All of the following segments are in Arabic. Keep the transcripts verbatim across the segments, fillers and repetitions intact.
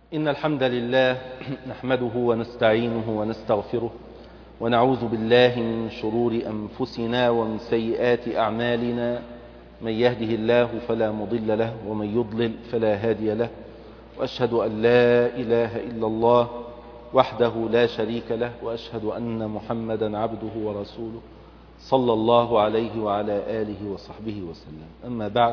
إن الحمد لله نحمده ونستعينه ونستغفره ونعوذ بالله من شرور أنفسنا ومن سيئات أعمالنا. من يهده الله فلا مضل له ومن يضلل فلا هادي له، وأشهد أن لا إله إلا الله وحده لا شريك له، وأشهد أن محمدا عبده ورسوله صلى الله عليه وعلى آله وصحبه وسلم. أما بعد،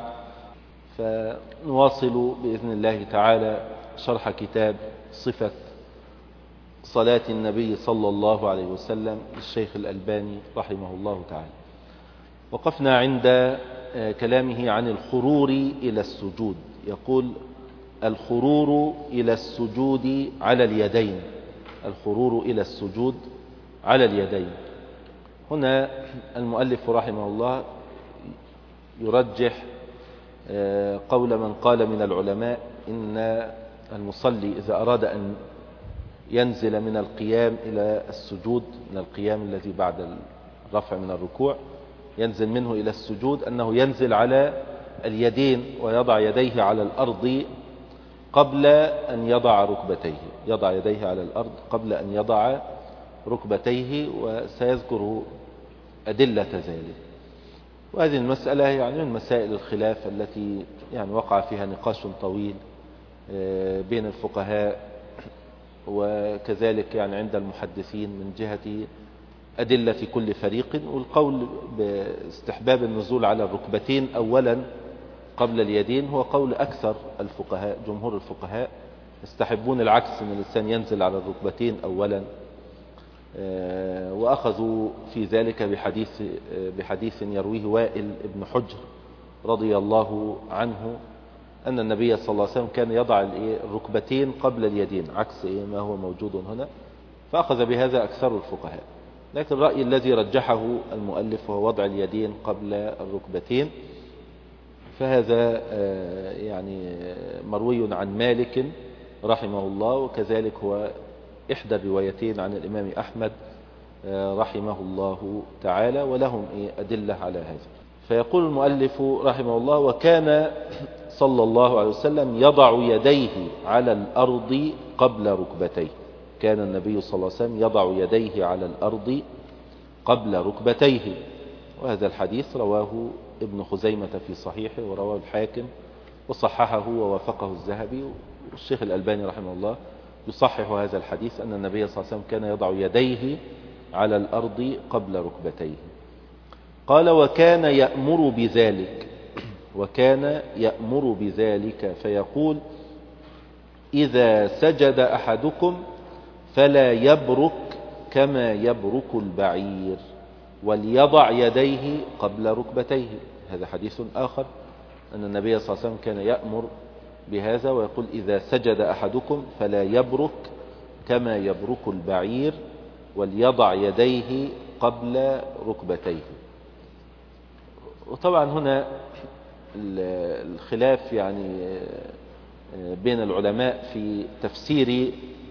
فنواصل بإذن الله تعالى شرح كتاب صفة صلاة النبي صلى الله عليه وسلم للشيخ الألباني رحمه الله تعالى. وقفنا عند كلامه عن الخرور إلى السجود. يقول: الخرور إلى السجود على اليدين. الخرور إلى السجود على اليدين. هنا المؤلف رحمه الله يرجح قول من قال من العلماء إن المصلي إذا أراد أن ينزل من القيام إلى السجود، من القيام الذي بعد الرفع من الركوع ينزل منه إلى السجود، أنه ينزل على اليدين ويضع يديه على الأرض قبل أن يضع ركبتيه. يضع يديه على الأرض قبل أن يضع ركبتيه، وسيذكر أدلة ذلك. وهذه المسألة يعني من مسائل الخلاف التي يعني وقع فيها نقاش طويل بين الفقهاء، وكذلك يعني عند المحدثين من جهة أدلة كل فريق. والقول باستحباب النزول على الركبتين أولا قبل اليدين هو قول أكثر الفقهاء. جمهور الفقهاء يستحبون العكس، من الإنسان ينزل على الركبتين أولا، وأخذوا في ذلك بحديث, بحديث يرويه وائل بن حجر رضي الله عنه أن النبي صلى الله عليه وسلم كان يضع الركبتين قبل اليدين عكس ما هو موجود هنا، فأخذ بهذا أكثر الفقهاء. لكن الرأي الذي رجحه المؤلف هو وضع اليدين قبل الركبتين، فهذا يعني مروي عن مالك رحمه الله، وكذلك هو إحدى الروايتين عن الإمام أحمد رحمه الله تعالى، ولهم أدلة على هذا. فيقول المؤلف رحمه الله: وكان صلى الله عليه وسلم يضع يديه على الأرض قبل ركبتيه. كان النبي صلى الله عليه وسلم يضع يديه على الأرض قبل ركبتيه. وهذا الحديث رواه ابن خزيمة في صحيحه، ورواه الحاكم وصححه ووافقه الذهبي. والشيخ الألباني رحمه الله يصحح هذا الحديث أن النبي صلى الله عليه وسلم كان يضع يديه على الأرض قبل ركبتيه. قال: وكان يأمر بذلك. وكان يأمر بذلك فيقول: إذا سجد أحدكم فلا يبرك كما يبرك البعير، وليضع يديه قبل ركبتيه. هذا حديث آخر أن النبي صلى الله عليه وسلم كان يأمر بهذا ويقول: إذا سجد أحدكم فلا يبرك كما يبرك البعير، وليضع يديه قبل ركبتيه. وطبعا هنا الخلاف يعني بين العلماء في تفسير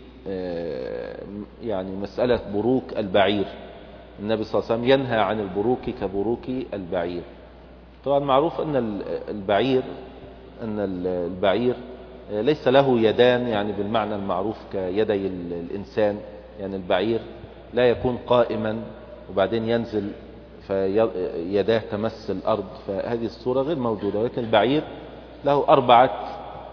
يعني مسألة بروك البعير. النبي صلى الله عليه وسلم ينهى عن البروك كبروك البعير. طبعا معروف أن البعير أن البعير ليس له يدان يعني بالمعنى المعروف كيدي الإنسان. يعني البعير لا يكون قائما وبعدين ينزل فيداه تمس الأرض، فهذه الصورة غير موجودة. ولكن البعير له أربعة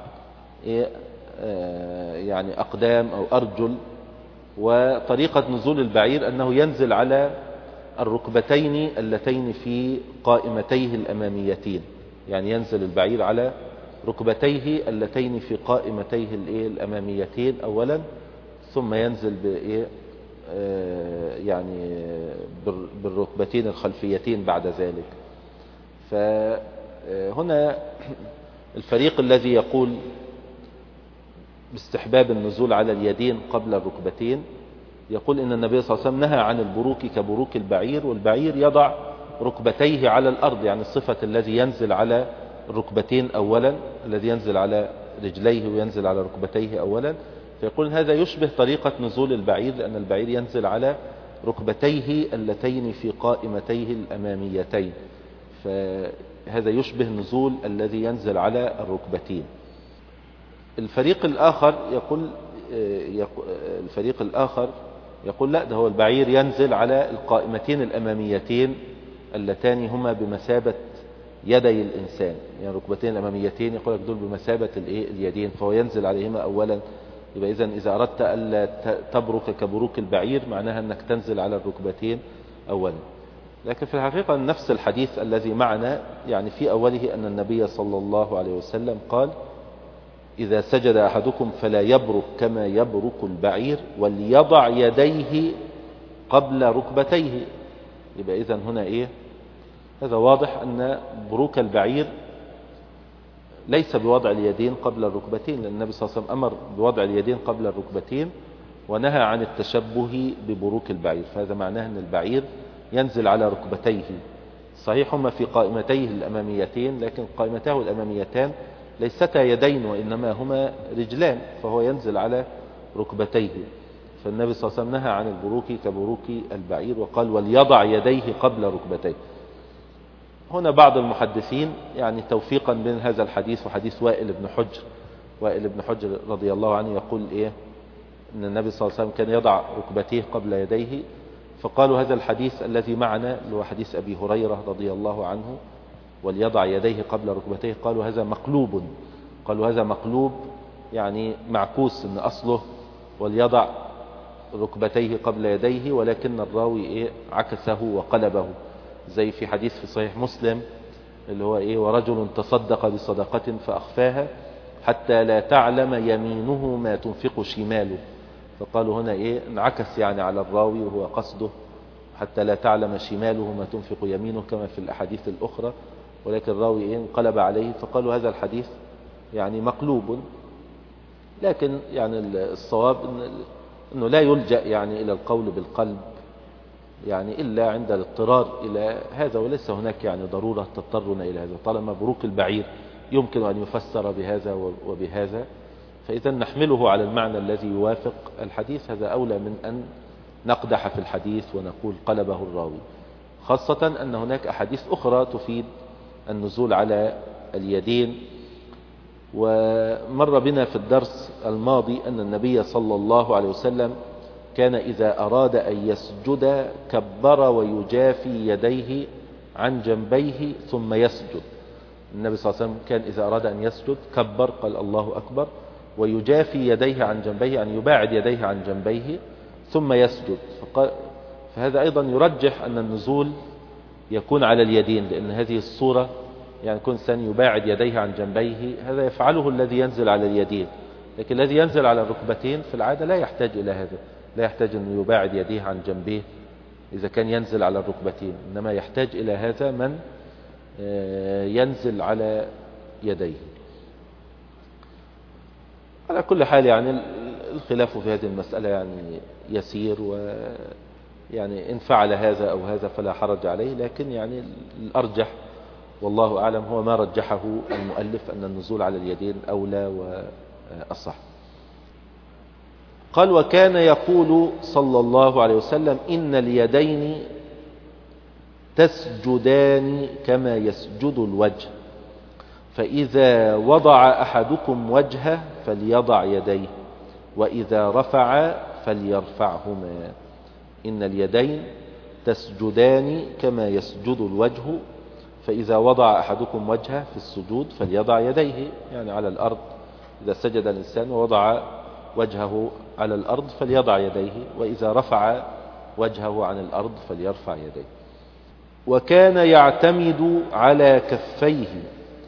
يعني أقدام أو أرجل، وطريقة نزول البعير أنه ينزل على الركبتين اللتين في قائمتيه الأماميتين. يعني ينزل البعير على ركبتيه اللتين في قائمتيه الأماميتين أولا، ثم ينزل بإيه يعني بالركبتين الخلفيتين بعد ذلك. فهنا الفريق الذي يقول باستحباب النزول على اليدين قبل الركبتين يقول إن النبي صلى الله عليه وسلم نهى عن البروك كبروك البعير، والبعير يضع ركبتيه على الأرض، يعني الصفة الذي ينزل على الركبتين أولا، الذي ينزل على رجليه وينزل على ركبتيه أولا. فيقول هذا يشبه طريقة نزول البعير، لأن البعير ينزل على ركبتيه اللتين في قائمتيه الأماميتين، فهذا يشبه نزول الذي ينزل على الركبتين. الفريق الآخر يقول الفريق الآخر يقول لا، ده هو البعير ينزل على القائمتين الأماميتين اللتان هما بمثابة يدي الإنسان، يعني ركبتين الأماميتين يقول لك دول بمثابة اليدين، فهو ينزل عليهما أولا. يبقى إذن إذا أردت ألا تبرك كبروك البعير معناها أنك تنزل على الركبتين أولا. لكن في الحقيقة نفس الحديث الذي معنا يعني في أوله أن النبي صلى الله عليه وسلم قال: إذا سجد أحدكم فلا يبرك كما يبرك البعير وليضع يديه قبل ركبتيه. يبقى إذن هنا إيه؟ هذا واضح أن بروك البعير ليس بوضع اليدين قبل الركبتين، لأن النبي صلى الله عليه وسلم أمر بوضع اليدين قبل الركبتين ونهى عن التشبه ببروك البعير، فهذا معناه أن البعير ينزل على ركبتيه. صحيح هما في قائمتيه الأماميتين، لكن قائمته الأماميتان ليستا يدين وإنما هما رجلان، فهو ينزل على ركبتيه. فالنبي صلى الله عليه وسلم نهى عن البروك كبروك البعير وقال: وليضع يديه قبل ركبتيه. هنا بعض المحدثين يعني توفيقا بين هذا الحديث وحديث وائل بن حجر وائل بن حجر رضي الله عنه يقول إيه؟ أن النبي صلى الله عليه وسلم كان يضع ركبتيه قبل يديه، فقالوا هذا الحديث الذي معنا اللي هو حديث أبي هريرة رضي الله عنه وليضع يديه قبل ركبتيه، قالوا هذا مقلوب قالوا هذا مقلوب يعني معكوس، ان اصله وليضع ركبتيه قبل يديه، ولكن الراوي ايه عكسه وقلبه، زي في حديث في صحيح مسلم اللي هو ايه: ورجل تصدق بصدقة فأخفاها حتى لا تعلم يمينه ما تنفق شماله. فقالوا هنا ايه انعكس يعني على الراوي وهو قصده حتى لا تعلم شماله ما تنفق يمينه كما في الأحاديث الأخرى، ولكن الراوي ايه انقلب عليه، فقالوا هذا الحديث يعني مقلوب. لكن يعني الصواب انه لا يلجأ يعني الى القول بالقلب يعني الا عند الاضطرار الى هذا، وليس هناك يعني ضرورة تضطرنا الى هذا، طالما بروك البعير يمكن ان يفسر بهذا وبهذا، فاذا نحمله على المعنى الذي يوافق الحديث، هذا اولى من ان نقدح في الحديث ونقول قلبه الراوي، خاصة ان هناك احاديث اخرى تفيد النزول على اليدين. ومر بنا في الدرس الماضي أن النبي صلى الله عليه وسلم كان إذا أراد أن يسجد كبر ويجافي يديه عن جنبيه ثم يسجد. النبي صلى الله عليه وسلم كان إذا أراد أن يسجد كبر، قال الله أكبر، ويجافي يديه عن جنبيه يعني يباعد يديه عن جنبيه ثم يسجد. فهذا أيضا يرجح أن النزول يكون على اليدين، لأن هذه الصورة يعني كل إنسان يباعد يديه عن جنبيه هذا يفعله الذي ينزل على اليدين، لكن الذي ينزل على الركبتين في العادة لا يحتاج إلى هذا، لا يحتاج أن يباعد يديه عن جنبيه إذا كان ينزل على الركبتين، إنما يحتاج إلى هذا من ينزل على يديه. على كل حال يعني الخلاف في هذه المسألة يعني يسير، ويعني إن فعل هذا أو هذا فلا حرج عليه، لكن يعني الأرجح والله أعلم هو ما رجحه المؤلف أن النزول على اليدين أولى وأصح. قال: وكان يقول صلى الله عليه وسلم: إن اليدين تسجدان كما يسجد الوجه، فإذا وضع أحدكم وجهه فليضع يديه، وإذا رفع فليرفعهما. إن اليدين تسجدان كما يسجد الوجه، فإذا وضع أحدكم وجهه في السجود فليضع يديه يعني على الأرض. إذا سجد الإنسان ووضع وجهه على الأرض فليضع يديه، وإذا رفع وجهه عن الأرض فليرفع يديه. وكان يعتمد على كفيه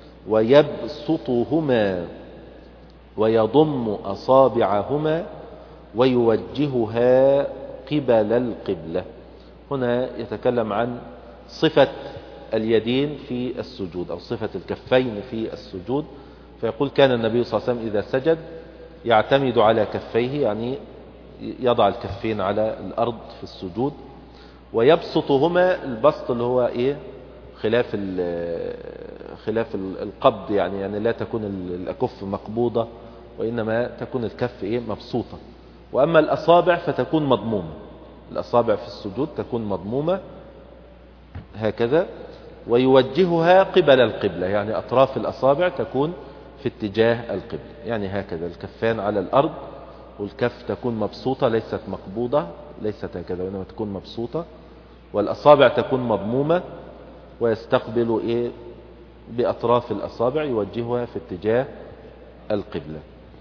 ويبسطهما ويضم أصابعهما ويوجهها قبل القبلة. هنا يتكلم عن صفة اليدين في السجود أو صفة الكفين في السجود، فيقول: كان النبي صلى الله عليه وسلم إذا سجد يعتمد على كفيه يعني يضع الكفين على الأرض في السجود، ويبسطهما، البسط اللي هو إيه خلاف خلاف القبض يعني يعني لا تكون الأكف مقبوضة وإنما تكون الكف إيه مبسوطة، وأما الأصابع فتكون مضمومة، الأصابع في السجود تكون مضمومة هكذا، ويوجهها قبل القبلة يعني أطراف الأصابع تكون في اتجاه القبلة. يعني هكذا الكفان على الأرض، والكف تكون مبسوطة ليست مقبوضة، ليست هكذا وإنما تكون مبسوطة، والأصابع تكون مضمومة، ويستقبل إيه بأطراف الأصابع يوجهها في اتجاه القبلة.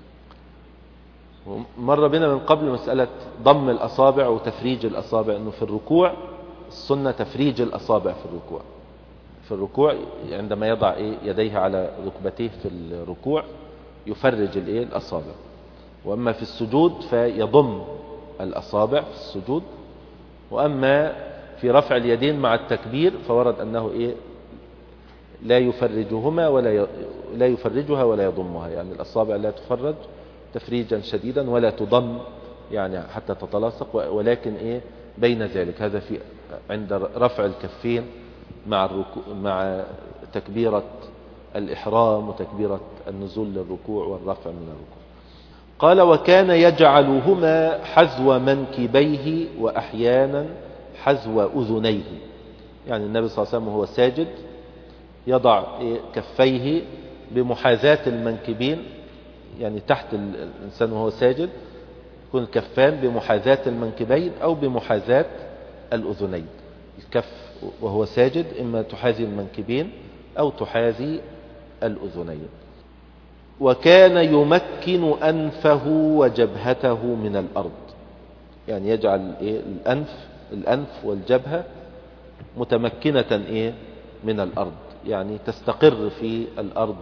مر بنا من قبل مسألة ضم الأصابع وتفريج الأصابع، أنه في الركوع السنة تفريج الأصابع في الركوع. في الركوع عندما يضع إيه يديه على ركبتيه في الركوع يفرج الإيه الأصابع، وأما في السجود فيضم الأصابع في السجود. وأما في رفع اليدين مع التكبير فورد أنه إيه لا يفرجهما ولا ي... لا يفرجها ولا يضمها، يعني الأصابع لا تفرج تفريجا شديدا ولا تضم يعني حتى تتلاصق، ولكن إيه بين ذلك. هذا في عند رفع الكفين مع الركوع مع تكبيرة الإحرام وتكبيرة النزول للركوع والرفع من الركوع. قال وكان يجعلهما حذو منكبيه وأحيانا حذو أذنيه. يعني النبي صلى الله عليه وسلم وهو ساجد يضع كفيه بمحاذاة المنكبين، يعني تحت الإنسان وهو ساجد يكون الكفان بمحاذاة المنكبين أو بمحاذاة الأذنين. الكف وهو ساجد إما تحاذي المنكبين أو تحاذي الأذنين. وكان يمكن أنفه وجبهته من الأرض، يعني يجعل إيه الأنف الأنف والجبهة متمكنة إيه من الأرض، يعني تستقر في الأرض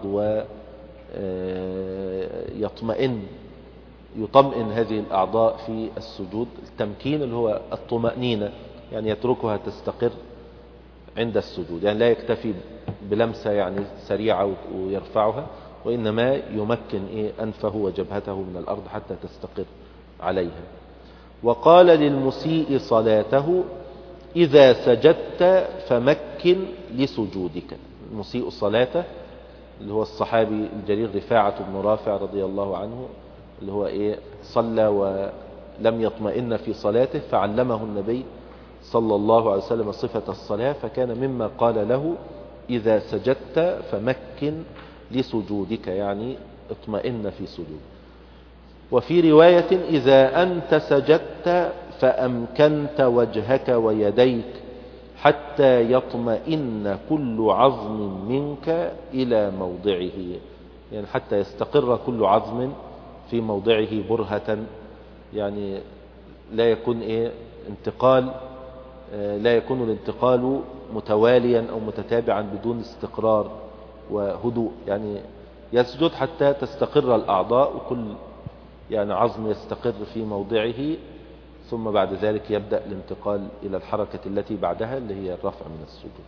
ويطمئن يطمئن هذه الأعضاء في السجود. التمكين اللي هو الطمأنينة، يعني يتركها تستقر عند السجود، يعني لا يكتفي بلمسة يعني سريعة ويرفعها، وإنما يمكن إيه أنفه وجبهته من الأرض حتى تستقر عليها. وقال للمسيء صلاته إذا سجدت فمكن لسجودك. المسيء صلاته اللي هو الصحابي الجليل رفاعة بن رافع رضي الله عنه، اللي هو إيه صلى ولم يطمئن في صلاته، فعلمه النبي صلى الله عليه وسلم صفة الصلاة، فكان مما قال له إذا سجدت فمكن لسجودك، يعني اطمئن في سجود. وفي رواية إذا أنت سجدت فأمكنت وجهك ويديك حتى يطمئن كل عظم منك إلى موضعه، يعني حتى يستقر كل عظم في موضعه برهة، يعني لا يكون إيه انتقال لا يكون الانتقال متواليا أو متتابعا بدون استقرار وهدوء، يعني يسجد حتى تستقر الأعضاء وكل يعني عظم يستقر في موضعه، ثم بعد ذلك يبدأ الانتقال إلى الحركة التي بعدها اللي هي الرفع من السجود.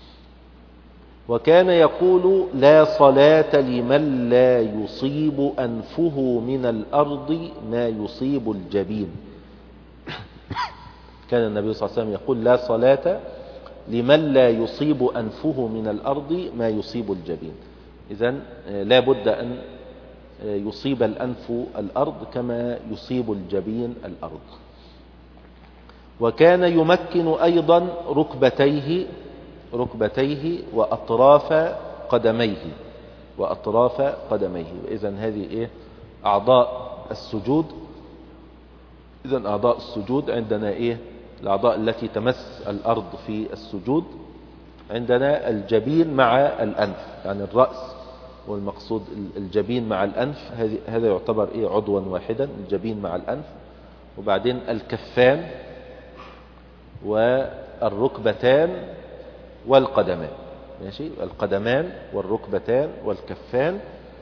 وكان يقول لا صلاة لمن لا يصيب أنفه من الأرض ما يصيب الجبين. كان النبي صلى الله عليه وسلم يقول لا صلاة لمن لا يصيب أنفه من الأرض ما يصيب الجبين. إذن لا بد أن يصيب الأنف الأرض كما يصيب الجبين الأرض. وكان يمكن أيضا ركبتيه ركبتيه وأطراف قدميه وأطراف قدميه. إذن هذه إيه أعضاء السجود. إذن أعضاء السجود عندنا إيه الأعضاء التي تمس الأرض في السجود. عندنا الجبين مع الأنف، يعني الرأس والمقصود الجبين مع الأنف، هذا يعتبر إيه عضوا واحدا، الجبين مع الأنف. وبعدين الكفان والركبتان والقدمان، ماشي، القدمان والركبتان والكفان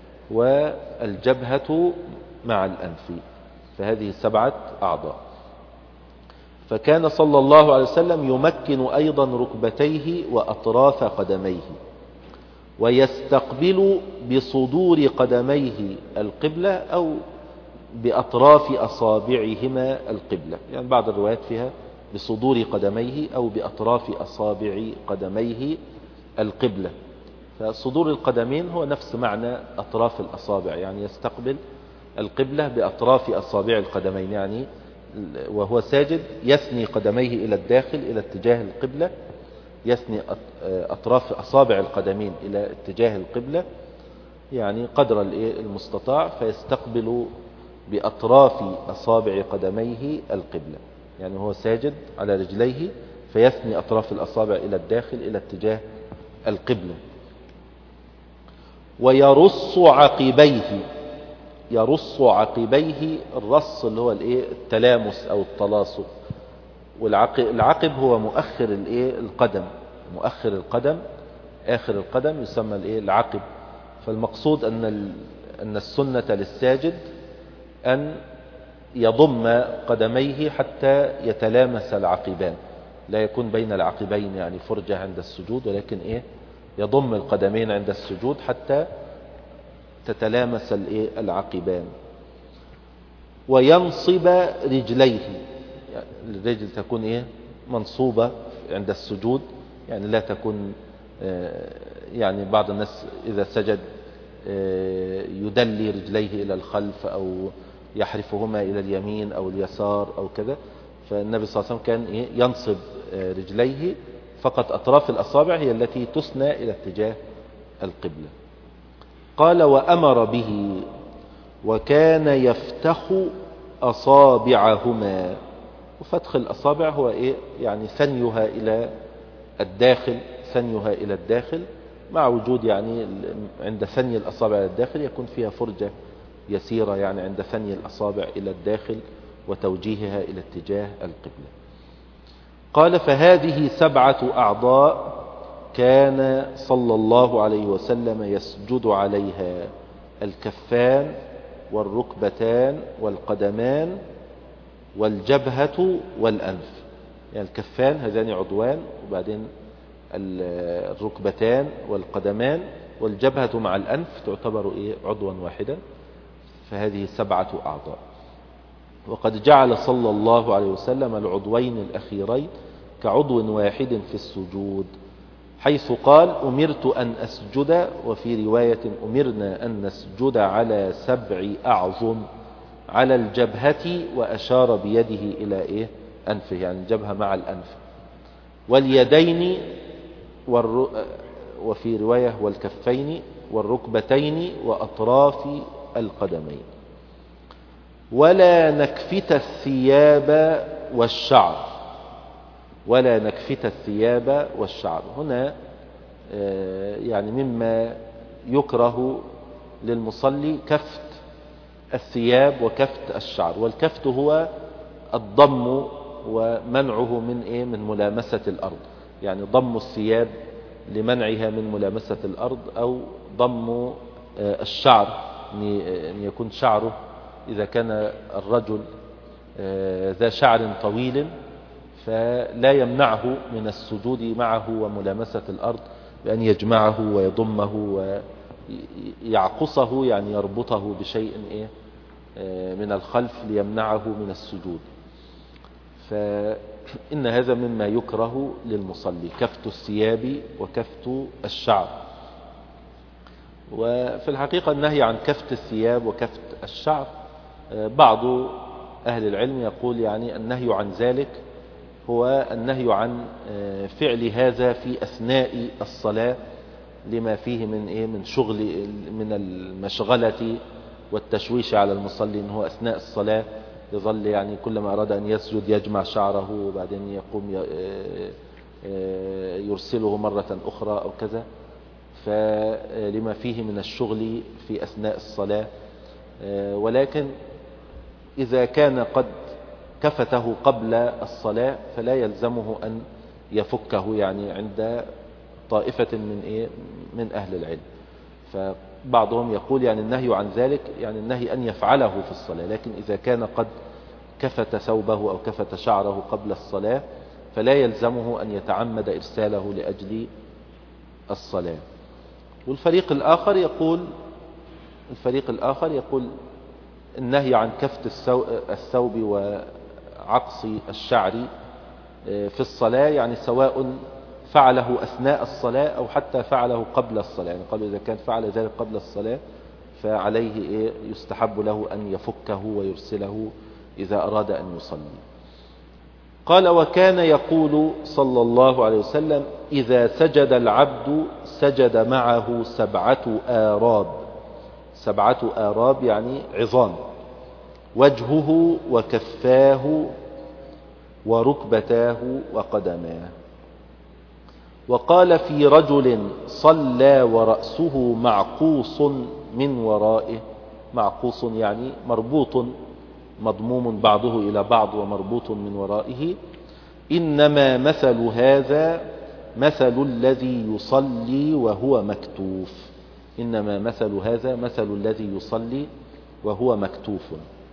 والجبهة مع الأنف، فهذه سبعة أعضاء. فكان صلى الله عليه وسلم يمكن أيضا ركبتيه وأطراف قدميه، ويستقبل بصدور قدميه القبلة أو بأطراف أصابعهما القبلة، يعني بعض الروايات فيها بصدور قدميه أو بأطراف أصابع قدميه القبلة. فصدور القدمين هو نفس معنى أطراف الأصابع، يعني يستقبل القبلة بأطراف أصابع القدمين، يعني وهو ساجد يثني قدميه إلى الداخل إلى اتجاه القبلة، يثني أطراف أصابع القدمين إلى اتجاه القبلة، يعني قدر المستطاع، فيستقبل بأطراف أصابع قدميه القبلة، يعني هو ساجد على رجليه فيثني أطراف الأصابع إلى الداخل إلى اتجاه القبلة. ويرص عقبيه، يرص عقبيه، الرص اللي هو التلامس أو التلاصق، والعقب هو مؤخر القدم، مؤخر القدم، آخر القدم يسمى العقب. فالمقصود أن أن السنة للساجد أن يضم قدميه حتى يتلامس العقبان، لا يكون بين العقبين يعني فرجة عند السجود، ولكن إيه يضم القدمين عند السجود حتى تتلامس العقبان. وينصب رجليه، يعني الرجل تكون إيه منصوبة عند السجود، يعني لا تكون يعني بعض الناس إذا سجد يدلي رجليه إلى الخلف أو يحرفهما إلى اليمين أو اليسار أو كذا. فالنبي صلى الله عليه وسلم كان ينصب رجليه، فقط أطراف الأصابع هي التي تثنى إلى اتجاه القبلة. قال وأمر به، وكان يفتخ أصابعهما. وفتخ الأصابع هو إيه يعني ثنيها إلى الداخل، ثنيها إلى الداخل، مع وجود يعني عند ثني الأصابع إلى الداخل يكون فيها فرجة يسيرة، يعني عند ثني الأصابع إلى الداخل وتوجيهها إلى اتجاه القبلة. قال فهذه سبعة أعضاء كان صلى الله عليه وسلم يسجد عليها: الكفان والركبتان والقدمان والجبهة والأنف. يعني الكفان هذان عضوان، وبعدين الركبتان والقدمان والجبهة مع الأنف تعتبر إيه عضوا واحدا. فهذه سبعة أعضاء. وقد جعل صلى الله عليه وسلم العضوين الأخيرين كعضو واحد في السجود، حيث قال أمرت أن أسجد، وفي رواية أمرنا أن نسجد على سبع أعظم على الجبهة، وأشار بيده إلى إيه أنفه، يعني الجبهة مع الأنف، واليدين والر... وفي رواية والكفين والركبتين وأطراف القدمين. ولا نكفت الثياب والشعر، ولا نكفت الثياب والشعر. هنا يعني مما يكره للمصلي كفت الثياب وكفت الشعر. والكفت هو الضم ومنعه من إيه من ملامسة الأرض، يعني ضم الثياب لمنعها من ملامسة الأرض، أو ضم الشعر أن يكون شعره إذا كان الرجل ذا شعر طويل فلا يمنعه من السجود معه وملامسة الأرض بأن يجمعه ويضمه ويعقصه، يعني يربطه بشيء إيه من الخلف ليمنعه من السجود. فإن هذا مما يكره للمصلي، كفت الثياب وكفت الشعر. وفي الحقيقة النهي عن كفت الثياب وكفت الشعر بعض أهل العلم يقول يعني النهي عن ذلك هو النهي عن فعل هذا في أثناء الصلاة، لما فيه من إيه من شغل من المشغلة والتشويش على المصلي، إن هو أثناء الصلاة يظل يعني كلما أراد أن يسجد يجمع شعره وبعدين يقوم يرسله مرة أخرى أو كذا، فلما فيه من الشغل في أثناء الصلاة. ولكن إذا كان قد كفته قبل الصلاة فلا يلزمه أن يفكه، يعني عند طائفة من إيه من أهل العلم. فبعضهم يقول يعني النهي عن ذلك يعني النهي أن يفعله في الصلاة، لكن إذا كان قد كفت ثوبه أو كفت شعره قبل الصلاة فلا يلزمه أن يتعمد إرساله لأجل الصلاة. والفريق الآخر يقول الفريق الآخر يقول النهي عن كفت الثوب وعقص الشعر في الصلاة يعني سواء فعله أثناء الصلاة أو حتى فعله قبل الصلاة، يعني قبل إذا كان فعل ذلك قبل الصلاة فعليه إيه يستحب له أن يفكه ويرسله إذا أراد أن يصلي. قال وكان يقول صلى الله عليه وسلم إذا سجد العبد سجد معه سبعة آراب، سبعة آراب يعني عظام. وجهه وكفاه وركبتاه وقدماه. وقال في رجل صلى ورأسه معقوص من ورائه. معقوص يعني مربوط، مضموم بعضه إلى بعض ومربوط من ورائه. إنما مثل هذا مثل الذي يصلي وهو مكتوف. إنما مثل هذا مثل الذي يصلي وهو مكتوف.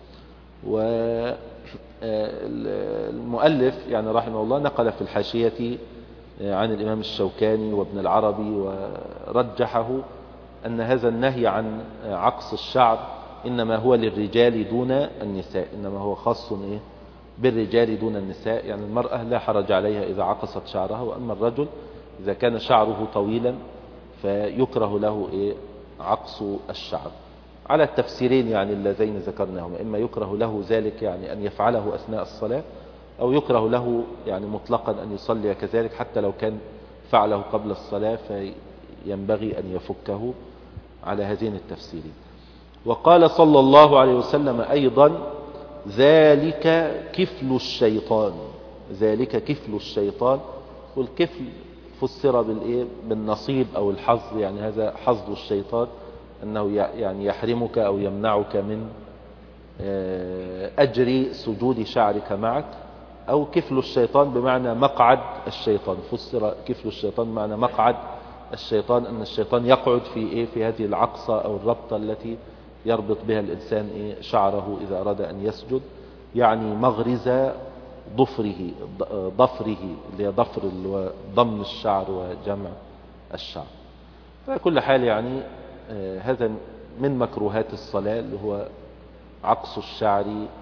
والمؤلف يعني رحمه الله نقل في الحاشية عن الإمام الشوكاني وابن العربي ورجحه أن هذا النهي عن عقص الشعر إنما هو للرجال دون النساء، إنما هو خاص إيه بالرجال دون النساء. يعني المرأة لا حرج عليها إذا عقصت شعرها، وأما الرجل إذا كان شعره طويلا فيكره له إيه عقص الشعر، على التفسيرين يعني اللذين ذكرناهم. إما يكره له ذلك يعني أن يفعله أثناء الصلاة، أو يكره له يعني مطلقا أن يصلي كذلك حتى لو كان فعله قبل الصلاة فينبغي أن يفكه، على هذين التفسيرين. وقال صلى الله عليه وسلم أيضا ذلك كفل الشيطان. ذلك كفل الشيطان. والكفل فسر بالإيه بالنصيب أو الحظ، يعني هذا حظ الشيطان أنه يعني يحرمك أو يمنعك من أجر سجود شعرك معك. أو كفل الشيطان بمعنى مقعد الشيطان. فسر كفل الشيطان بمعنى مقعد الشيطان، أن الشيطان يقعد في إيه في هذه العقصة أو الربطة التي يربط بها الإنسان إيه شعره إذا أراد أن يسجد، يعني مغرز ضفره ضفره اللي هي ضفر ضم الشعر وجمع الشعر. فكل حال يعني آه هذا من مكروهات الصلاة اللي هو عقص الشعر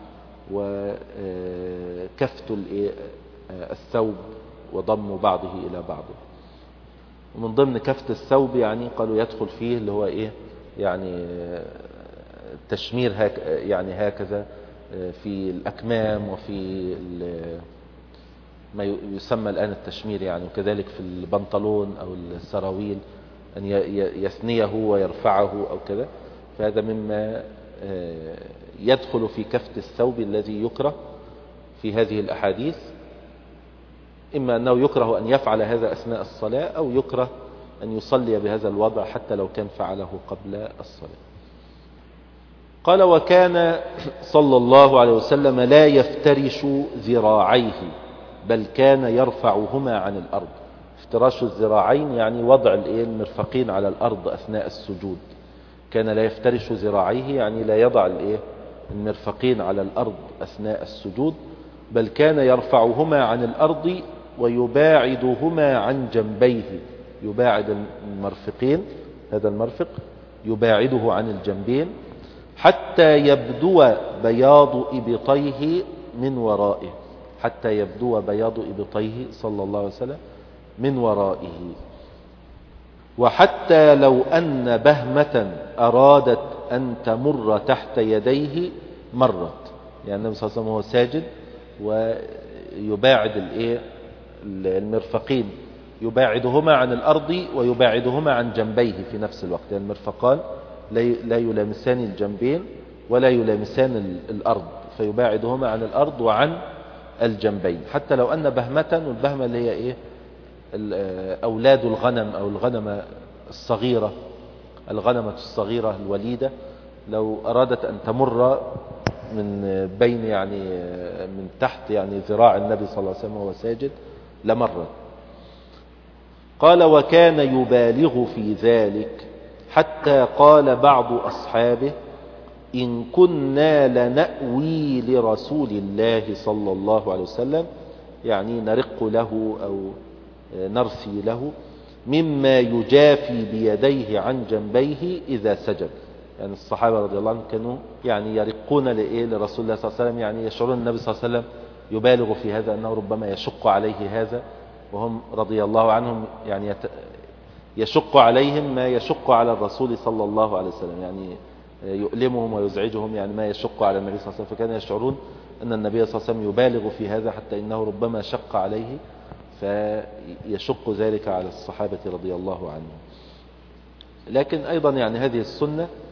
وكفت الثوب وضم بعضه إلى بعضه. ومن ضمن كفت الثوب يعني قالوا يدخل فيه اللي هو إيه يعني تشمير هك يعني هكذا في الأكمام وفي ما يسمى الآن التشمير يعني، وكذلك في البنطلون أو السراويل أن يثنيه ويرفعه أو كذا. فهذا مما يدخل في كفت الثوب الذي يكره في هذه الأحاديث. إما أنه يكره أن يفعل هذا أثناء الصلاة، أو يكره أن يصلي بهذا الوضع حتى لو كان فعله قبل الصلاة. قال وكان صلى الله عليه وسلم لا يفترش ذراعيه بل كان يرفعهما عن الأرض. افتراش الذراعين يعني وضع المرفقين على الأرض أثناء السجود. كان لا يفترش ذراعيه يعني لا يضع المرفقين على الأرض أثناء السجود، بل كان يرفعهما عن الأرض ويباعدهما عن جنبيه. يباعد المرفقين، هذا المرفق يباعده عن الجنبين حتى يبدو بياض إبطيه من ورائه. حتى يبدو بياض إبطيه صلى الله عليه وسلم من ورائه. وحتى لو أن بهمة أرادت أن تمر تحت يديه مرت. يعني النبي صلى الله عليه وسلم هو ساجد ويباعد الايه المرفقين، يباعدهما عن الأرض ويباعدهما عن جنبيه في نفس الوقت. يعني المرفقان لا يلامسان الجنبين ولا يلامسان الأرض، فيباعدهما عن الأرض وعن الجنبين. حتى لو أن بهمة، والبهمة اللي هي إيه أولاد الغنم أو الغنمة الصغيرة، الغنمة الصغيرة الوليدة، لو أرادت أن تمر من بين يعني من تحت يعني ذراع النبي صلى الله عليه وسلم وهو ساجد لمرت. قال وكان يبالغ في ذلك حتى قال بعض أصحابه إن كنا لنأوي لرسول الله صلى الله عليه وسلم، يعني نرق له أو نرثي له مما يجافي بيديه عن جنبيه إذا سجد. يعني الصحابة رضي الله عنهم كانوا يعني يرقون لإيه لرسول الله صلى الله عليه وسلم، يعني يشعرون النبي صلى الله عليه وسلم يبالغ في هذا، أنه ربما يشق عليه هذا، وهم رضي الله عنهم يعني يشق عليهم ما يشق على الرسول صلى الله عليه وسلم، يعني يؤلمهم ويزعجهم يعني ما يشق على النبي صلى الله عليه وسلم. فكان يشعرون أن النبي صلى الله عليه وسلم يبالغ في هذا حتى إنه ربما شق عليه، فيشق ذلك على الصحابة رضي الله عنهم. لكن أيضا يعني هذه السنة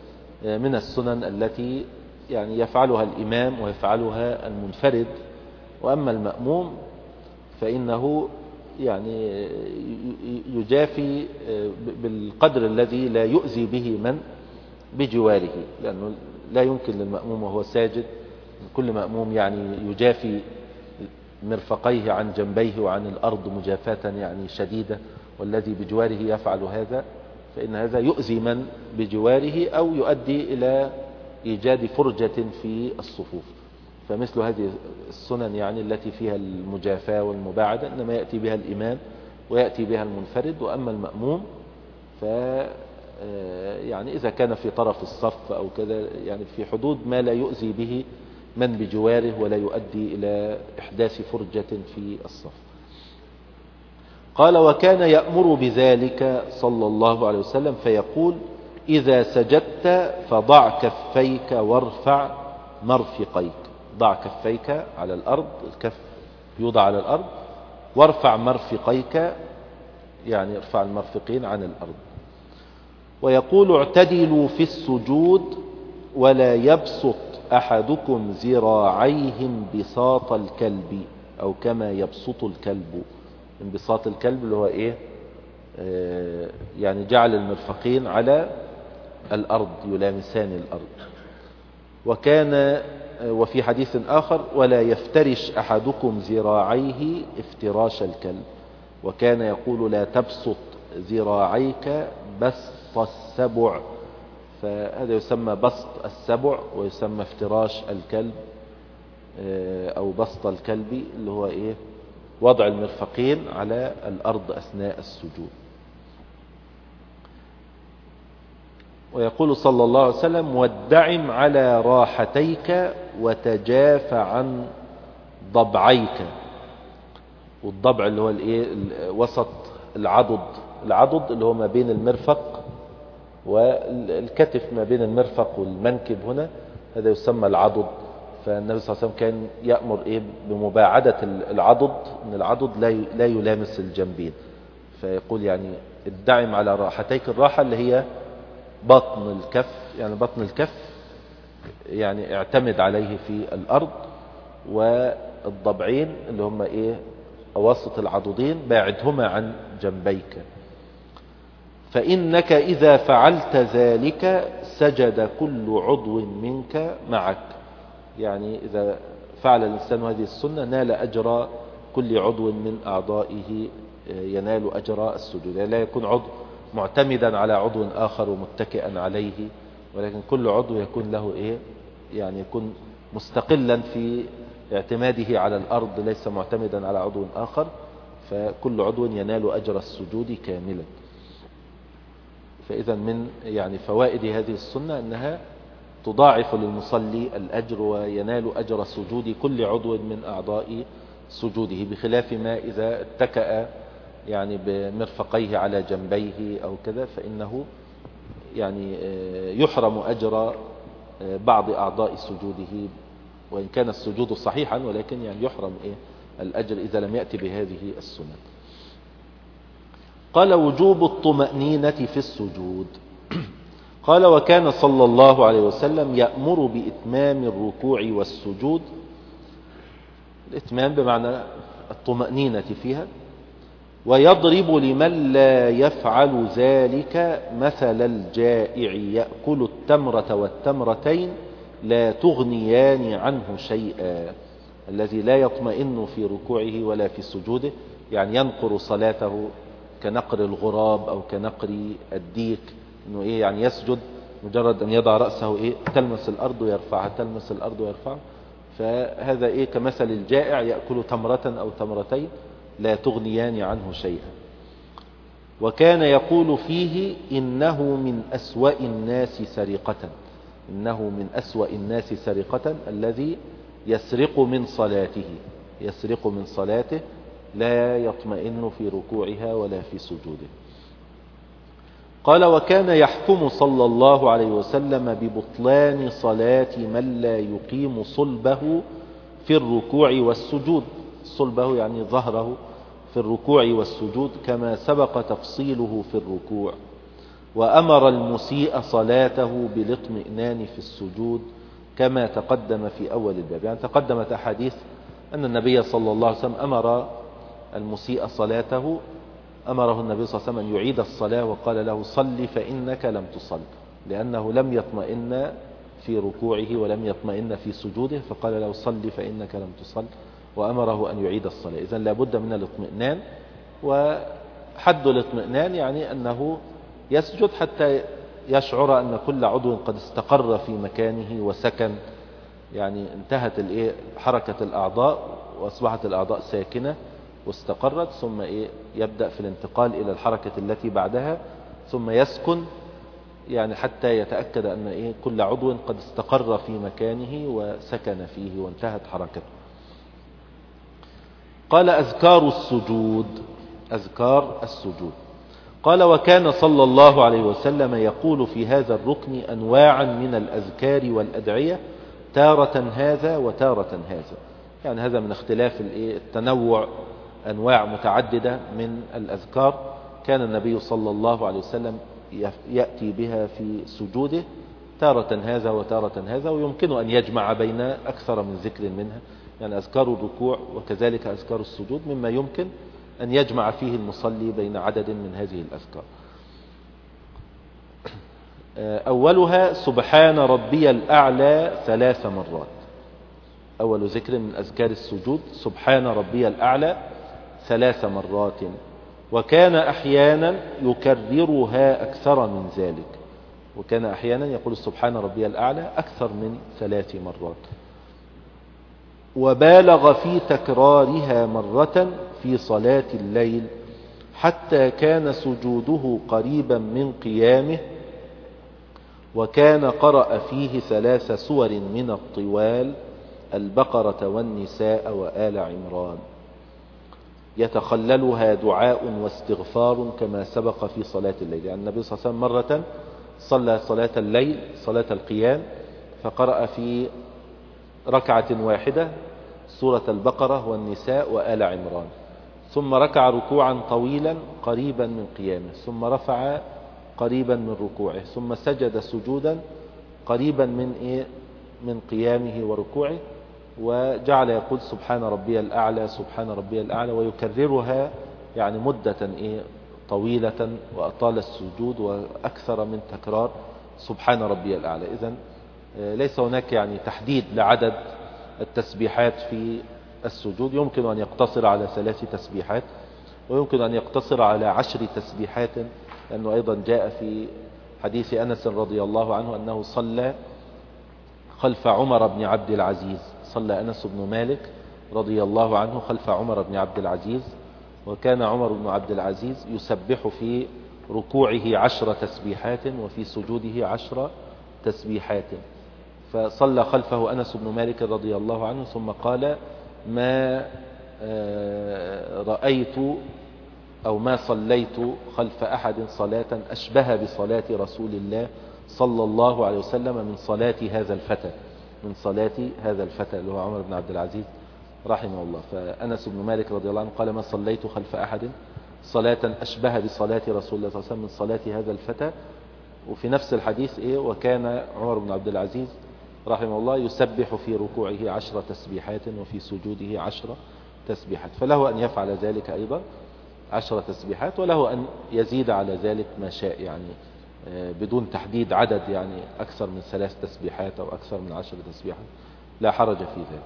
من السنن التي يعني يفعلها الإمام ويفعلها المنفرد. وأما المأموم فإنه يعني يجافي بالقدر الذي لا يؤذي به من بجواره، لأنه لا يمكن للمأموم وهو ساجد كل مأموم يعني يجافي مرفقيه عن جنبيه وعن الأرض مجافاة يعني شديدة، والذي بجواره يفعل هذا فإن هذا يؤذي من بجواره أو يؤدي إلى إيجاد فرجة في الصفوف. فمثل هذه السنن يعني التي فيها المجافاة والمباعدة إنما يأتي بها الإمام ويأتي بها المنفرد. وأما المأموم ف يعني إذا كان في طرف الصف أو كذا يعني في حدود ما لا يؤذي به من بجواره ولا يؤدي إلى إحداث فرجة في الصف. قال: وكان يأمر بذلك صلى الله عليه وسلم فيقول: إذا سجدت فضع كفيك وارفع مرفقيك. ضع كفيك على الأرض، الكف يوضع على الأرض، وارفع مرفقيك يعني ارفع المرفقين عن الأرض. ويقول: اعتدلوا في السجود ولا يبسط أحدكم ذراعيه انبساط الكلب، أو كما يبسط الكلب. انبساط الكلب اللي هو إيه؟ آه يعني جعل المرفقين على الأرض يلامسان الأرض. وكان وفي حديث آخر: ولا يفترش أحدكم ذراعيه افتراش الكلب. وكان يقول: لا تبسط ذراعيك بسط السبع. فهذا يسمى بسط السبع ويسمى افتراش الكلب أو بسط الكلب، اللي هو إيه؟ وضع المرفقين على الأرض أثناء السجود. ويقول صلى الله عليه وسلم: وادعم على راحتيك وتجاف عن ضبعيك. والضبع اللي هو الايه؟ وسط العضد. العضد اللي هو ما بين المرفق والكتف، ما بين المرفق والمنكب هنا، هذا يسمى العضد. فالنبي صلى الله عليه وسلم كان يأمر ايه؟ بمباعدة العضد، ان العضد لا لا يلامس الجنبين. فيقول يعني ادعم على راحتيك. الراحة اللي هي بطن الكف، يعني بطن الكف يعني اعتمد عليه في الأرض. والضبعين اللي هم ايه؟ أواسط العضدين باعدهما عن جنبيك. فإنك إذا فعلت ذلك سجد كل عضو منك معك. يعني إذا فعل الإنسان هذه السنة نال أجر كل عضو من أعضائه، ينال أجر السجود. يعني لا يكون عضو معتمدا على عضو آخر ومتكئا عليه، ولكن كل عضو يكون له إيه؟ يعني يكون مستقلا في اعتماده على الأرض، ليس معتمدا على عضو آخر. فكل عضو ينال أجر السجود كاملا. فإذا من يعني فوائد هذه السنة أنها تضاعف للمصلي الأجر وينال أجر سجود كل عضو من أعضاء سجوده، بخلاف ما إذا اتكأ يعني بمرفقيه على جنبيه أو كذا، فإنه يعني يحرم أجر بعض أعضاء سجوده، وإن كان السجود صحيحا، ولكن يعني يحرم إيه؟ الأجر إذا لم يأتي بهذه السنة. قال: وجوب الطمأنينة في السجود. قال: وكان صلى الله عليه وسلم يأمر بإتمام الركوع والسجود. الإتمام بمعنى الطمأنينة فيها. ويضرب لمن لا يفعل ذلك مثل الجائع يأكل التمرة والتمرتين لا تغنيان عنه شيئا. الذي لا يطمئن في ركوعه ولا في سجوده، يعني ينقر صلاته كنقر الغراب أو كنقر الديك، إنه إيه؟ يعني يسجد مجرد أن يضع رأسه إيه؟ تلمس الأرض ويرفعها، تلمس الأرض ويرفعها. فهذا إيه؟ كمثل الجائع يأكل تمرة أو تمرتين لا تغنيان عنه شيئا. وكان يقول فيه: إنه من أسوأ الناس سرقة. إنه من أسوأ الناس سرقة الذي يسرق من صلاته، يسرق من صلاته لا يطمئن في ركوعها ولا في سجوده. قال: وكان يحكم صلى الله عليه وسلم ببطلان صلاة من لا يقيم صلبه في الركوع والسجود. صلبه يعني ظهره في الركوع والسجود، كما سبق تفصيله في الركوع. وأمر المسيء صلاته بالاطمئنان في السجود كما تقدم في أول الباب. يعني تقدمت أحاديث أن النبي صلى الله عليه وسلم أمر المسيء صلاته، أمره النبي صلى الله عليه وسلم أن يعيد الصلاة وقال له صل فإنك لم تصل، لأنه لم يطمئن في ركوعه ولم يطمئن في سجوده، فقال له صل فإنك لم تصل، وأمره أن يعيد الصلاة. إذن لابد من الاطمئنان، وحد الاطمئنان يعني أنه يسجد حتى يشعر أن كل عضو قد استقر في مكانه وسكن، يعني انتهت حركة الأعضاء وأصبحت الأعضاء ساكنة واستقرت، ثم إيه يبدأ في الانتقال إلى الحركة التي بعدها، ثم يسكن يعني حتى يتأكد أن إيه كل عضو قد استقر في مكانه وسكن فيه وانتهت حركته. قال أذكار السجود. أذكار السجود قال وكان صلى الله عليه وسلم يقول في هذا الركن أنواعا من الأذكار والأدعية، تارة هذا وتارة هذا، يعني هذا من اختلاف التنوع، أنواع متعددة من الأذكار كان النبي صلى الله عليه وسلم يأتي بها في سجوده، تارة هذا وتارة هذا، ويمكن أن يجمع بين أكثر من ذكر منها، يعني أذكار الركوع وكذلك أذكار السجود مما يمكن أن يجمع فيه المصلي بين عدد من هذه الأذكار. أولها سبحان ربي الأعلى ثلاث مرات، أول ذكر من أذكار السجود سبحان ربي الأعلى ثلاث مرات، وكان أحيانا يكررها أكثر من ذلك، وكان أحيانا يقول سبحان ربي الأعلى أكثر من ثلاث مرات، وبالغ في تكرارها مرة في صلاة الليل حتى كان سجوده قريبا من قيامه، وكان قرأ فيه ثلاث سور من الطوال، البقرة والنساء وآل عمران، يتخللها دعاء واستغفار كما سبق في صلاة الليل. يعني النبي صلى الله عليه وسلم مرة صلى صلاة الليل صلاة القيام فقرأ في ركعة واحدة سورة البقرة والنساء وآل عمران، ثم ركع ركوعا طويلا قريبا من قيامه، ثم رفع قريبا من ركوعه، ثم سجد سجودا قريبا من إيه من قيامه وركوعه، وجعل يقول سبحان ربي الأعلى سبحان ربي الأعلى، ويكررها يعني مدة إيه طويلة، وأطال السجود وأكثر من تكرار سبحان ربي الأعلى. إذن ليس هناك يعني تحديد لعدد التسبيحات في السجود، يمكن أن يقتصر على ثلاث تسبيحات، ويمكن أن يقتصر على عشر تسبيحات، لأنه أيضا جاء في حديث أنس رضي الله عنه أنه صلى خلف عمر بن عبد العزيز، صلى أنس بن مالك رضي الله عنه خلف عمر بن عبد العزيز، وكان عمر بن عبد العزيز يسبح في ركوعه عشر تسبيحات وفي سجوده عشر تسبيحات، فصلى خلفه أنس بن مالك رضي الله عنه، ثم قال ما رأيت أو ما صليت خلف أحد صلاة أشبه بصلاة رسول الله صلى الله عليه وسلم من صلاة هذا الفتى، من صلاة هذا الفتى اللي هو عمر بن عبد العزيز رحمه الله. فأنس بن مالك رضي الله عنه قال ما صليت خلف أحد صلاة أشبه بصلاة رسول الله صلى الله عليه وسلم من صلاة هذا الفتى. وفي نفس الحديث إيه وكان عمر بن عبد العزيز رحمه الله يسبح في ركوعه عشر تسبيحات وفي سجوده عشر تسبيحات، فله أن يفعل ذلك أيضا عشر تسبيحات، وله أن يزيد على ذلك ما شاء، يعني بدون تحديد عدد، يعني أكثر من ثلاث تسبيحات أو أكثر من عشر تسبيحات لا حرج في ذلك.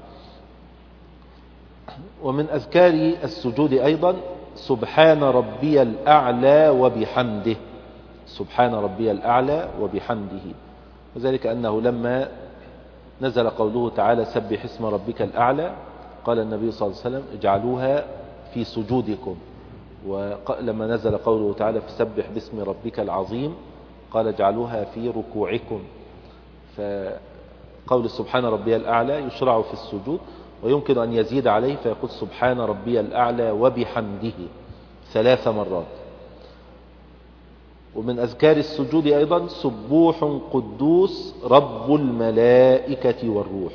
ومن أذكار السجود أيضا سبحان ربي الأعلى وبحمده، سبحان ربي الأعلى وبحمده، وذلك أنه لما نزل قوله تعالى سبح اسم ربك الأعلى قال النبي صلى الله عليه وسلم اجعلوها في سجودكم، ولما نزل قوله تعالى فسبح باسم ربك العظيم قال اجعلوها في ركوعكم. فقول سبحان ربي الأعلى يشرع في السجود، ويمكن أن يزيد عليه فيقول سبحان ربي الأعلى وبحمده ثلاث مرات. ومن أذكار السجود أيضا سبوح قدوس رب الملائكة والروح.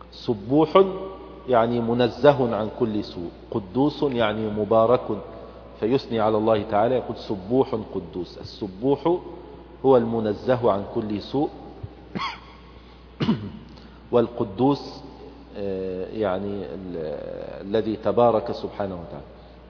سبوح يعني منزه عن كل سوء، قدوس يعني مبارك فيثني على الله تعالى يقول سبوح قدوس. السبوح هو المنزه عن كل سوء، والقدوس يعني الذي تبارك سبحانه وتعالى.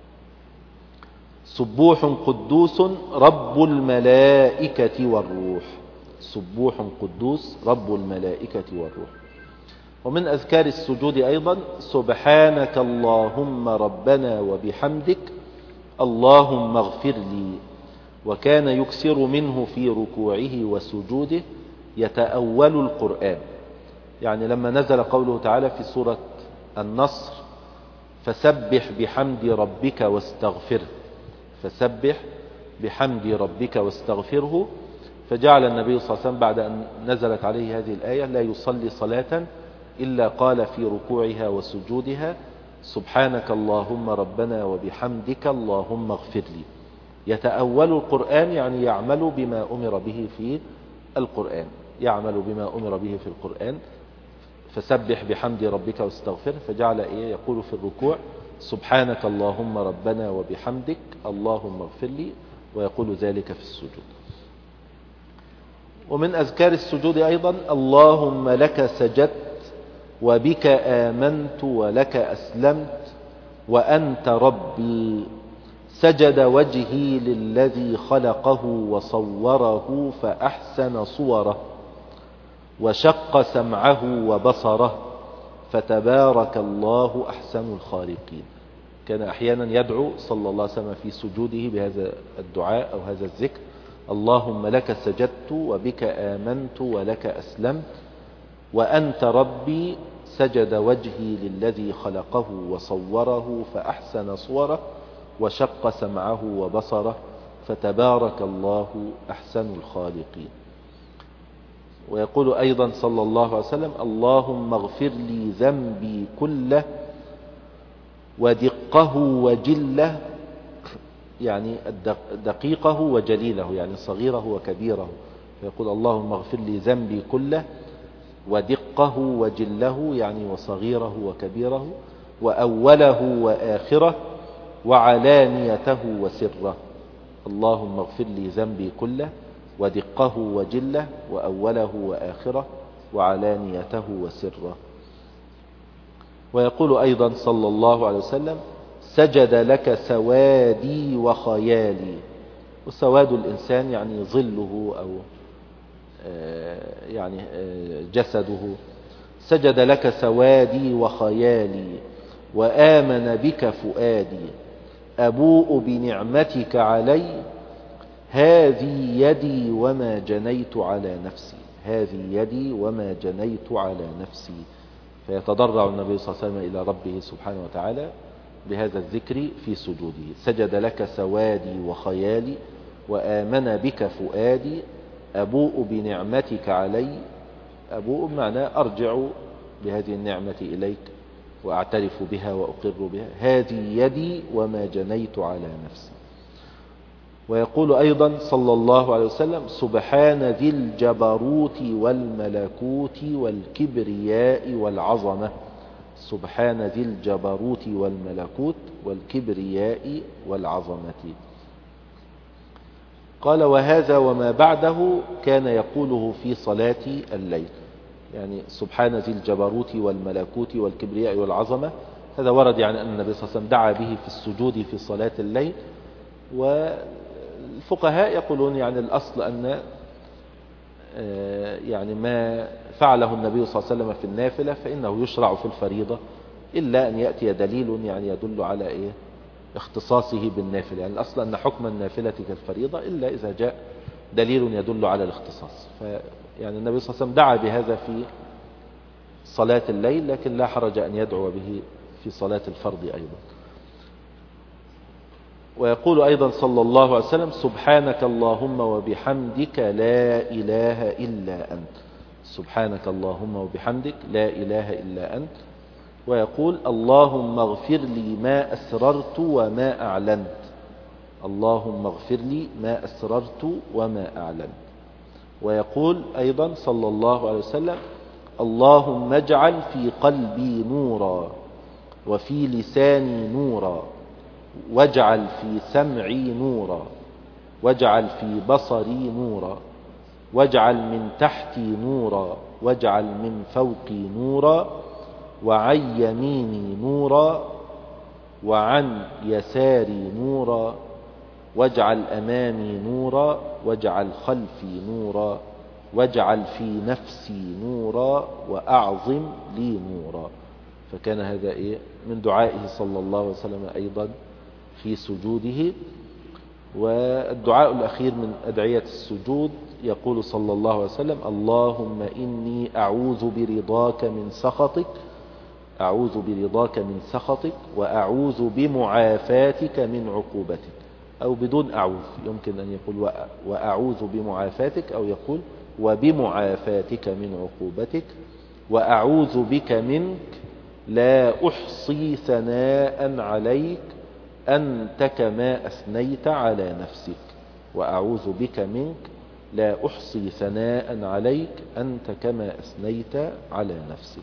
سبوح قدوس رب الملائكة والروح. سبوح قدوس رب الملائكة والروح. ومن أذكار السجود أيضا سبحانك اللهم ربنا وبحمدك اللهم اغفر لي. وكان يكثر منه في ركوعه وسجوده يتأول القرآن. يعني لما نزل قوله تعالى في سورة النصر فسبح بحمد ربك واستغفره، فسبح بحمد ربك واستغفره، فجعل النبي صلى الله عليه وسلم بعد أن نزلت عليه هذه الآية لا يصلي صلاة إلا قال في ركوعها وسجودها سبحانك اللهم ربنا وبحمدك اللهم اغفر لي. يتأول القرآن يعني يعمل بما أمر به في القرآن، يعمل بما أمر به في القرآن. فسبح بحمد ربك واستغفره، فجعل إيه يقول في الركوع سبحانك اللهم ربنا وبحمدك اللهم اغفر لي، ويقول ذلك في السجود. ومن أذكار السجود أيضا اللهم لك سجدت وبك آمنت ولك أسلمت وأنت ربي. سجد وجهي للذي خلقه وصوره فأحسن صوره، وشق سمعه وبصره، فتبارك الله أحسن الخالقين. كان أحيانا يدعو صلى الله عليه وسلم في سجوده بهذا الدعاء أو هذا الذكر: اللهم لك سجدت وبك آمنت ولك أسلمت وأنت ربي. سجد وجهي للذي خلقه وصوره فأحسن صوره، وشق سمعه وبصره، فتبارك الله أحسن الخالقين. ويقول أيضا صلى الله عليه وسلم: اللهم اغفر لي ذنبي كله ودقه وجله، يعني دقيقه وجليله، يعني صغيره وكبيره. فيقول: اللهم اغفر لي ذنبي كله ودقه وجله، يعني وصغيره وكبيره، وأوله وآخره، وعلانيته وسره. اللهم اغفر لي ذنبي كله ودقه وجله وأوله وآخره وعلانيته وسره. ويقول أيضا صلى الله عليه وسلم: سجد لك سوادي وخيالي. وسواد الإنسان يعني ظله أو يعني جسده. سجد لك سوادي وخيالي وآمن بك فؤادي. أبوء بنعمتك علي، هذه يدي وما جنيت على نفسي. هذه يدي وما جنيت على نفسي. فيتضرع النبي صلى الله عليه وسلم إلى ربه سبحانه وتعالى بهذا الذكر في سجوده: سجد لك سوادي وخيالي وآمن بك فؤادي. أبوء بنعمتك علي. أبوء معناه أرجع بهذه النعمة إليك وأعترف بها وأقر بها. هذه يدي وما جنيت على نفسي. ويقول أيضا صلى الله عليه وسلم: سبحان ذي الجبروت والملكوت والكبرياء والعظمة. سبحان ذي الجبروت والملكوت والكبرياء والعظمة. قال: وهذا وما بعده كان يقوله في صلاة الليل. يعني سبحان ذي الجبروت والملكوت والكبرياء والعظمة، هذا ورد يعني أن النبي صلى الله عليه وسلم دعا به في السجود في صلاة الليل. والفقهاء يقولون يعني الأصل أن يعني ما فعله النبي صلى الله عليه وسلم في النافلة فإنه يشرع في الفريضة، إلا أن يأتي دليل يعني يدل على إيه اختصاصه بالنافلة. يعني الأصل أن حكم النافلة كالفريضة إلا إذا جاء دليل يدل على الاختصاص. فيعني النبي صلى الله عليه وسلم دعا بهذا في صلاة الليل، لكن لا حرج أن يدعو به في صلاة الفرض أيضا. ويقول أيضا صلى الله عليه وسلم: سبحانك اللهم وبحمدك لا إله إلا أنت. سبحانك اللهم وبحمدك لا إله إلا أنت. ويقول: اللهم اغفر لي ما أسررت وما أعلنت. اللهم اغفر لي ما أسررت وما أعلنت. ويقول أيضا صلى الله عليه وسلم: اللهم اجعل في قلبي نورا وفي لساني نورا واجعل في سمعي نورا، واجعل في بصري نورا، واجعل من تحتي نورا، واجعل من فوقي نورا، وعن يميني نورا، وعن يساري نورا، واجعل أمامي نورا، واجعل خلفي نورا، واجعل في نفسي نورا، وأعظم لي نورا. فكان هذا إيه من دعائه صلى الله عليه وسلم أيضا في سجوده. والدعاء الأخير من أدعية السجود يقول صلى الله عليه وسلم: اللهم إني أعوذ برضاك من سخطك، أعوذ برضاك من سخطك، وأعوذ بمعافاتك من عقوبتك. أو بدون أعوذ، يمكن أن يقول وأعوذ بمعافاتك، أو يقول وبمعافاتك من عقوبتك، وأعوذ بك منك لا أحصي ثناء عليك أنت كما أثنيت على نفسك. وأعوذ بك منك لا أحصي ثناء عليك أنت كما أثنيت على نفسك.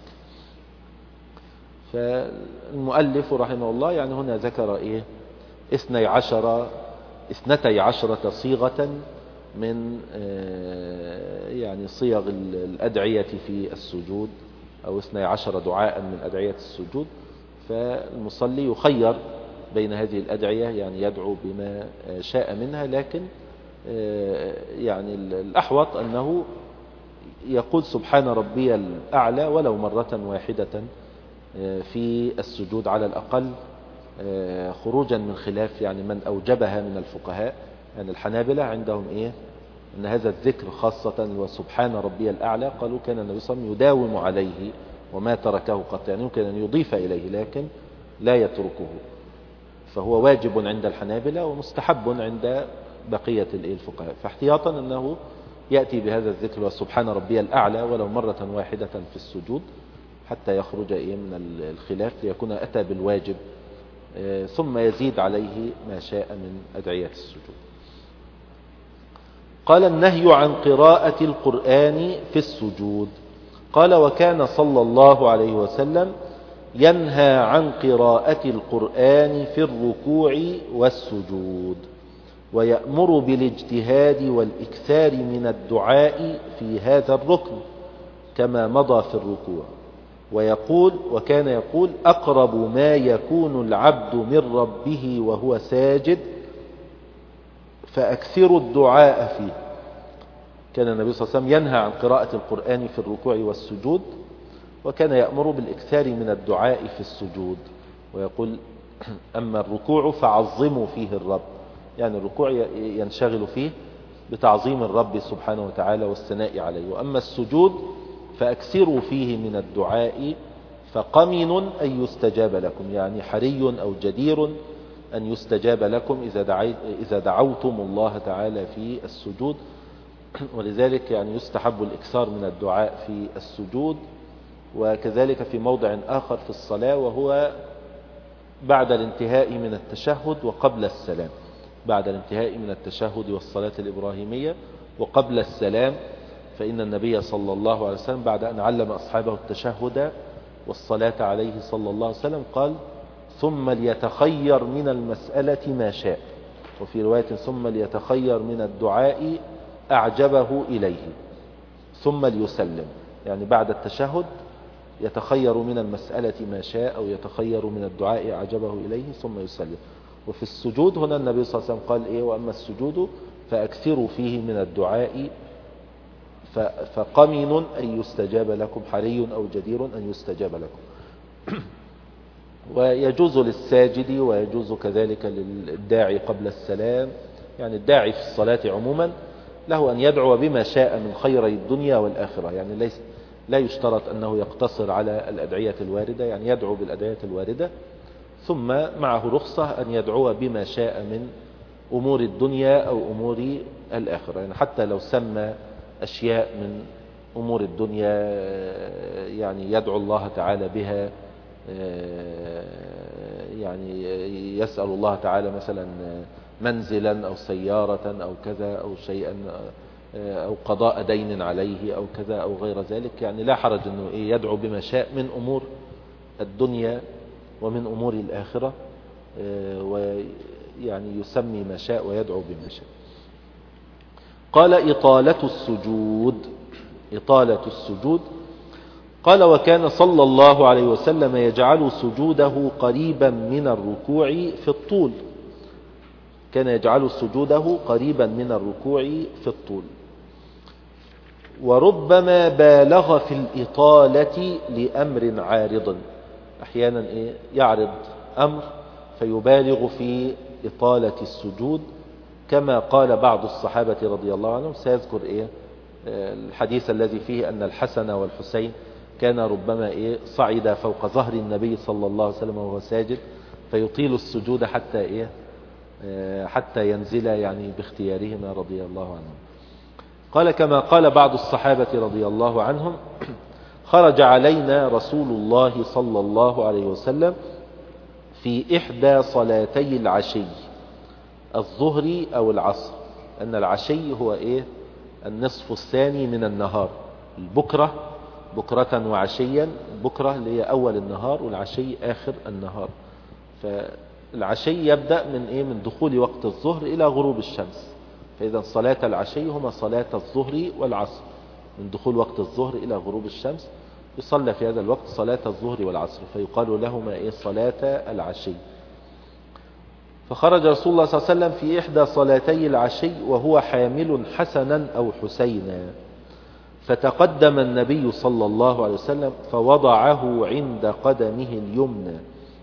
فالمؤلف رحمه الله يعني هنا ذكر إيه اثني عشر اثنتي عشرة صيغة من يعني صيغ الأدعية في السجود، أو اثني عشر دعاء من أدعية السجود. فالمصلي يخير بين هذه الأدعية، يعني يدعو بما شاء منها، لكن يعني الأحوط أنه يقول سبحان ربي الأعلى ولو مرة واحدة في السجود على الأقل، خروجا من خلاف يعني من أوجبها من الفقهاء. يعني الحنابلة عندهم إيه أن هذا الذكر خاصة وسبحان ربي الأعلى، قالوا كان النبي صلى الله عليه وسلم يداوم عليه وما تركه قط، يعني يمكن أن يضيف إليه لكن لا يتركه، فهو واجب عند الحنابلة ومستحب عند بقية الفقهاء. فاحتياطا أنه يأتي بهذا الذكر وسبحان ربي الأعلى ولو مرة واحدة في السجود حتى يخرج إيه من الخلاف، ليكون أتى بالواجب، ثم يزيد عليه ما شاء من أدعية السجود. قال: النهي عن قراءة القرآن في السجود. قال: وكان صلى الله عليه وسلم ينهى عن قراءة القرآن في الركوع والسجود، ويأمر بالاجتهاد والإكثار من الدعاء في هذا الركن كما مضى في الركوع. ويقول وكان يقول: أقرب ما يكون العبد من ربه وهو ساجد فأكثروا الدعاء فيه. كان النبي صلى الله عليه وسلم ينهى عن قراءة القرآن في الركوع والسجود، وكان يأمر بالإكثار من الدعاء في السجود، ويقول: أما الركوع فعظموا فيه الرب، يعني الركوع ينشغل فيه بتعظيم الرب سبحانه وتعالى والثناء عليه، وأما السجود فأكثروا فيه من الدعاء فقمن أن يستجاب لكم، يعني حري أو جدير أن يستجاب لكم إذا, إذا دعوتم الله تعالى في السجود. ولذلك يعني يستحب الإكثار من الدعاء في السجود، وكذلك في موضع آخر في الصلاة، وهو بعد الانتهاء من التشهد وقبل السلام. بعد الانتهاء من التشهد والصلاة الإبراهيمية وقبل السلام، فإن النبي صلى الله عليه وسلم بعد أن علم أصحابه التشهد والصلاة عليه صلى الله عليه وسلم قال: ثم ليتخير من المسألة ما شاء. وفي رواية: ثم ليتخير من الدعاء أعجبه إليه ثم ليسلم، يعني بعد التشهد يتخير من المسألة ما شاء، أو يتخير من الدعاء أعجبه إليه ثم يسلم. وفي السجود هنا النبي صلى الله عليه وسلم قال إيه: وأما السجود فأكثروا فيه من الدعاء فقمن أن يستجاب لكم، حري أو جدير أن يستجاب لكم. ويجوز للساجد ويجوز كذلك للداعي قبل السلام، يعني الداعي في الصلاة عموما له أن يدعو بما شاء من خيري الدنيا والآخرة، يعني ليس لا يشترط أنه يقتصر على الأدعية الواردة، يعني يدعو بالأدعية الواردة، ثم معه رخصة أن يدعو بما شاء من أمور الدنيا أو أمور الآخرة، يعني حتى لو سمى أشياء من أمور الدنيا يعني يدعو الله تعالى بها، يعني يسأل الله تعالى مثلا منزلا أو سيارة أو كذا أو شيئا أو قضاء دين عليه أو كذا أو غير ذلك، يعني لا حرج أنه يدعو بما شاء من أمور الدنيا ومن أمور الآخرة، ويعني يسمي ما شاء ويدعو بما شاء. قال إطالة السجود. إطالة السجود. قال وكان صلى الله عليه وسلم يجعل سجوده قريبا من الركوع في الطول. كان يجعل سجوده قريبا من الركوع في الطول. وربما بالغ في الإطالة لأمر عارض. أحيانا إيه يعرض أمر فيبالغ في إطالة السجود، كما قال بعض الصحابة رضي الله عنهم. سيذكر إيه الحديث الذي فيه أن الحسن والحسين كان ربما إيه صعد فوق ظهر النبي صلى الله عليه وسلم وهو ساجد فيطيل السجود حتى إيه حتى ينزل يعني باختيارهما رضي الله عنهم. قال كما قال بعض الصحابة رضي الله عنهم: خرج علينا رسول الله صلى الله عليه وسلم في إحدى صلاتي العشي، الظهر أو العصر، أن العشي هو إيه النصف الثاني من النهار، البكرة بكرة وعشيا، البكرة اللي هي أول النهار والعشي آخر النهار. فالعشي يبدأ من إيه من دخول وقت الظهر إلى غروب الشمس. فإذا صلاة العشي هما صلاة الظهر والعصر، من دخول وقت الظهر إلى غروب الشمس يصلى في هذا الوقت صلاة الظهر والعصر، فيقال لهما إيه صلاة العشي. فخرج رسول الله صلى الله عليه وسلم في إحدى صلاتي العشي وهو حامل حسنا أو حسينا، فتقدم النبي صلى الله عليه وسلم فوضعه عند قدمه اليمنى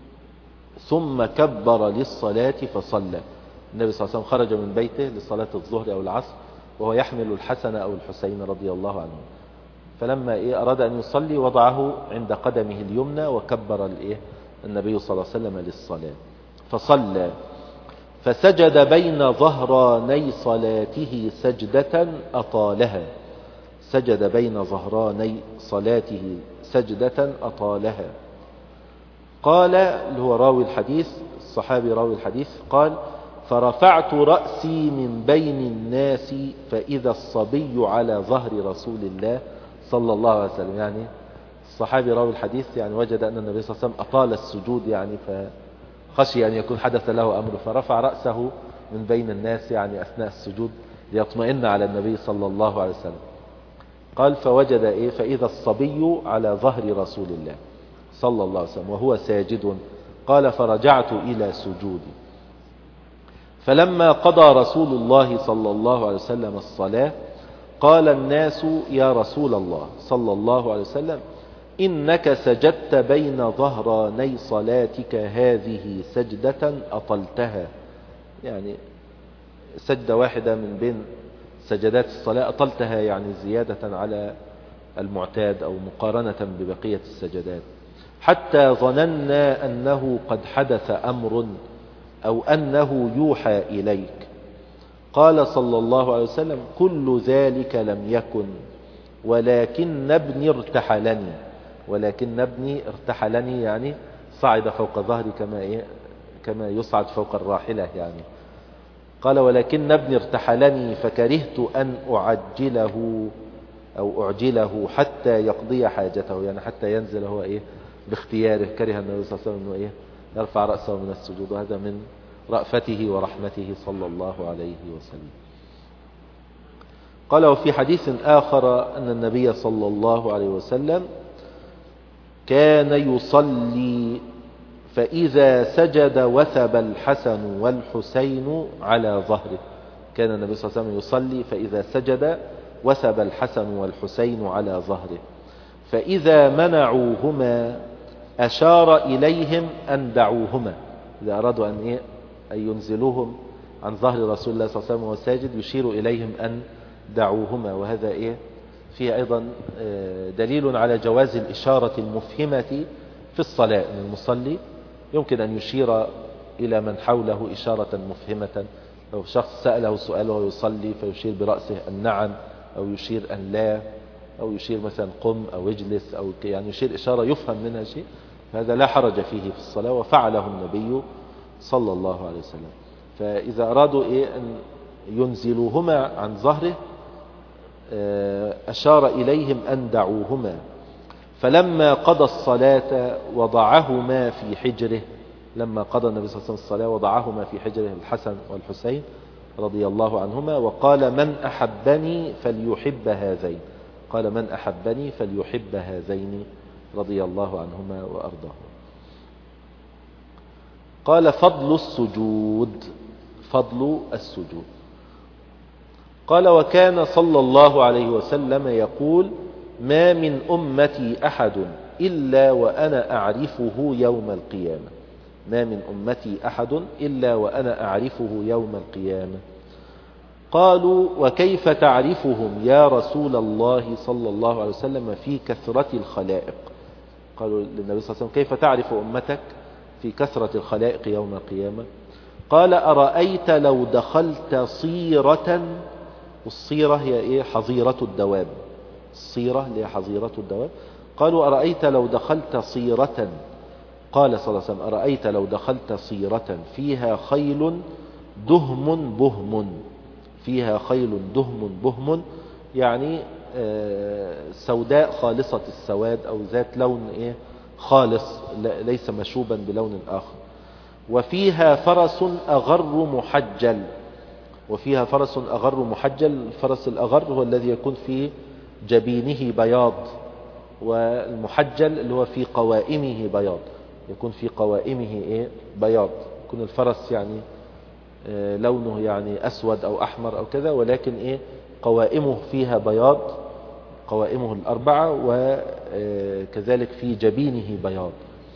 ثم كبر للصلاة فصلى. النبي صلى الله عليه وسلم خرج من بيته لصلاة الظهر أو العصر وهو يحمل الحسن أو الحسين رضي الله عنه، فلما إيه أراد أن يصلي وضعه عند قدمه اليمنى وكبر الإيه النبي صلى الله عليه وسلم للصلاة فصلى. فسجد بين ظهراني صلاته سجدة أطالها. سجد بين ظهراني صلاته سجدة أطالها. قال اللي هو راوي الحديث الصحابي راوي الحديث قال: فرفعت رأسي من بين الناس فإذا الصبي على ظهر رسول الله صلى الله عليه وسلم. يعني الصحابي راوي الحديث يعني وجد أن النبي صلى الله عليه وسلم أطال السجود، يعني فخشي أن يكون حدث له أمر فرفع رأسه من بين الناس يعني أثناء السجود ليطمئن على النبي صلى الله عليه وسلم. قال فوجد إيه فإذا الصبي على ظهر رسول الله صلى الله عليه وسلم وهو ساجد. قال فرجعت إلى سجودي. فلما قضى رسول الله صلى الله عليه وسلم الصلاة قال الناس: يا رسول الله صلى الله عليه وسلم إنك سجدت بين ظهراني صلاتك هذه سجدة أطلتها. يعني سجدة واحدة من بين سجدات الصلاة أطلتها، يعني زيادة على المعتاد أو مقارنة ببقية السجدات، حتى ظننا أنه قد حدث أمر أو أنه يوحى إليك. قال صلى الله عليه وسلم: كل ذلك لم يكن، ولكن ابني ارتحلني. ولكن ابني ارتحلني يعني صعد فوق ظهري كما إيه كما يصعد فوق الراحلة يعني. قال: ولكن ابني ارتحلني فكرهت أن أعجله أو أعجله حتى يقضي حاجته، يعني حتى ينزل هو إيه باختياره. كره النبي صلى الله عليه وسلم أنه إيه يرفع رأسه من السجود، وهذا من رأفته ورحمته صلى الله عليه وسلم. قال: وفي حديث آخر أن النبي صلى الله عليه وسلم كان يصلي فإذا سجد وثب الحسن والحسين على ظهره. كان النبي صلى الله عليه وسلم يصلي فإذا سجد وثب الحسن والحسين على ظهره، فإذا منعوهما أشار إليهم أن دعوهما. إذا أرادوا أن, إيه؟ أن ينزلوهم عن ظهر رسول الله صلى الله عليه وسلم وهو ساجد يشير إليهم أن دعوهما. وهذا إيه فيه أيضا دليل على جواز الإشارة المفهمة في الصلاة، أن المصلي يمكن أن يشير إلى من حوله إشارة مفهمة. لو شخص سأله سؤال وهو يصلي فيشير برأسه أن نعم، أو يشير أن لا، أو يشير مثلا قم أو اجلس، أو يعني يشير إشارة يفهم منها شيء، فهذا لا حرج فيه في الصلاة، وفعله النبي صلى الله عليه وسلم. فإذا أرادوا إيه أن ينزلوهما عن ظهره أشار إليهم أن دعوهما. فلما قضى الصلاة وضعهما في حجره، لما قضى النبي صلى الله عليه وسلم الصلاة وضعهما في حجره الحسن والحسين رضي الله عنهما، وقال من أحبني فليحب هذين، قال من أحبني فليحب هذين رضي الله عنهما وأرضاهما. قال فضل السجود، فضل السجود. قال وكان صلى الله عليه وسلم يقول ما من أمتي أحد إلا وأنا أعرفه يوم القيامة، ما من أمتي أحد إلا وأنا أعرفه يوم القيامة. قالوا وكيف تعرفهم يا رسول الله صلى الله عليه وسلم في كثرة الخلائق؟ قالوا للنبي صلى الله عليه وسلم كيف تعرف أمتك في كثرة الخلائق يوم القيامة؟ قال أرأيت لو دخلت صيرة، والصيرة هي إيه؟ حظيرة الدواب، الصيرة هي حظيرة الدواب. قالوا أرأيت لو دخلت صيرة، قال صلى الله عليه وسلم أرأيت لو دخلت صيرة فيها خيل دهم بهم، فيها خيل دهم بهم يعني سوداء خالصة السواد أو ذات لون إيه؟ خالص ليس مشوبا بلون آخر، وفيها فرس أغر محجل، وفيها فرس أغر محجل. الفرس الأغر هو الذي يكون في جبينه بياض، والمحجل اللي هو في قوائمه بياض، يكون في قوائمه إيه؟ بياض، يكون الفرس يعني آه لونه يعني أسود أو أحمر أو كذا، ولكن إيه؟ قوائمه فيها بياض، قوائمه الأربعة، وكذلك في جبينه بياض.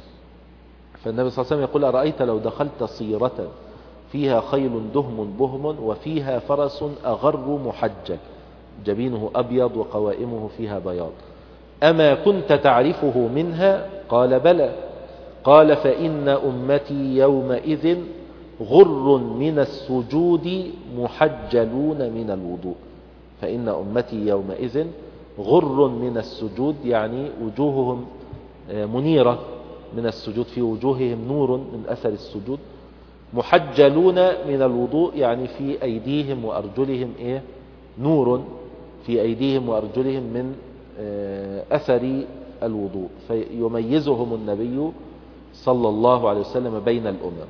فالنبي صلى الله عليه وسلم يقول أرأيت لو دخلت صيرة فيها خيل دهم بهم وفيها فرس أغر محجل، جبينه أبيض وقوائمه فيها بياض، أما كنت تعرفه منها؟ قال بلى. قال فإن أمتي يومئذ غر من السجود محجلون من الوضوء، فإن أمتي يومئذ غر من السجود يعني وجوههم منيرة من السجود، في وجوههم نور من أثر السجود، محجلون من الوضوء يعني في أيديهم وأرجلهم إيه؟ نور في أيديهم وأرجلهم من أثر الوضوء، فيميزهم النبي صلى الله عليه وسلم بين الأمم.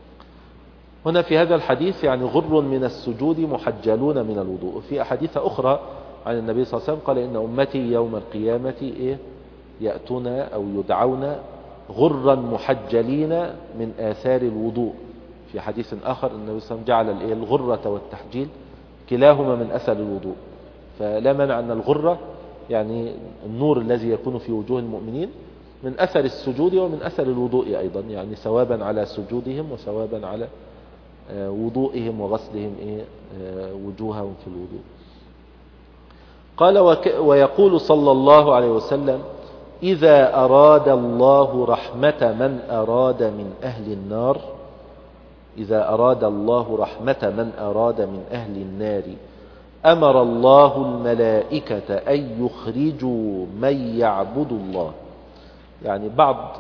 هنا في هذا الحديث يعني غر من السجود محجلون من الوضوء. في أحاديث أخرى عن النبي صلى الله عليه وسلم قال إن أمتي يوم القيامة إيه؟ يأتون أو يدعون غرا محجلين من آثار الوضوء. في حديث آخر النبي صلى الله عليه وسلم جعل الغرة والتحجيل كلاهما من أثر الوضوء، فلا منع أن الغرة يعني النور الذي يكون في وجوه المؤمنين من أثر السجود ومن أثر الوضوء أيضا، يعني ثوابا على سجودهم وثوابا على وضوئهم وغسلهم وجوههم في الوضوء. قال ويقول صلى الله عليه وسلم إذا أراد الله رحمة من أراد من أهل النار، إذا أراد الله رحمة من أراد من أهل النار أمر الله الملائكة أن يخرجوا من يعبد الله. يعني بعض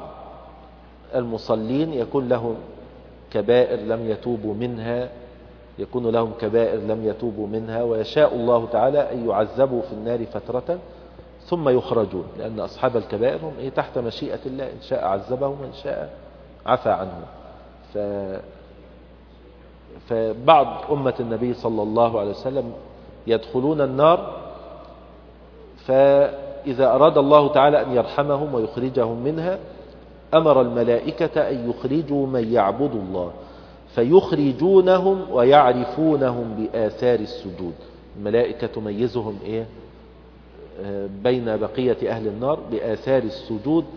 المصلين يكون لهم كبائر لم يتوبوا منها، يكون لهم كبائر لم يتوبوا منها، ويشاء الله تعالى أن يعذبوا في النار فترة ثم يخرجون، لأن أصحاب الكبائر هم إيه؟ تحت مشيئة الله، إن شاء عذبهم وإن شاء عفى عنهم. ف... فبعض أمة النبي صلى الله عليه وسلم يدخلون النار، فإذا أراد الله تعالى أن يرحمهم ويخرجهم منها أمر الملائكة أن يخرجوا من يعبد الله، فيخرجونهم ويعرفونهم بآثار السجود. الملائكة تميزهم إيه؟ بين بقية أهل النار بآثار السجود.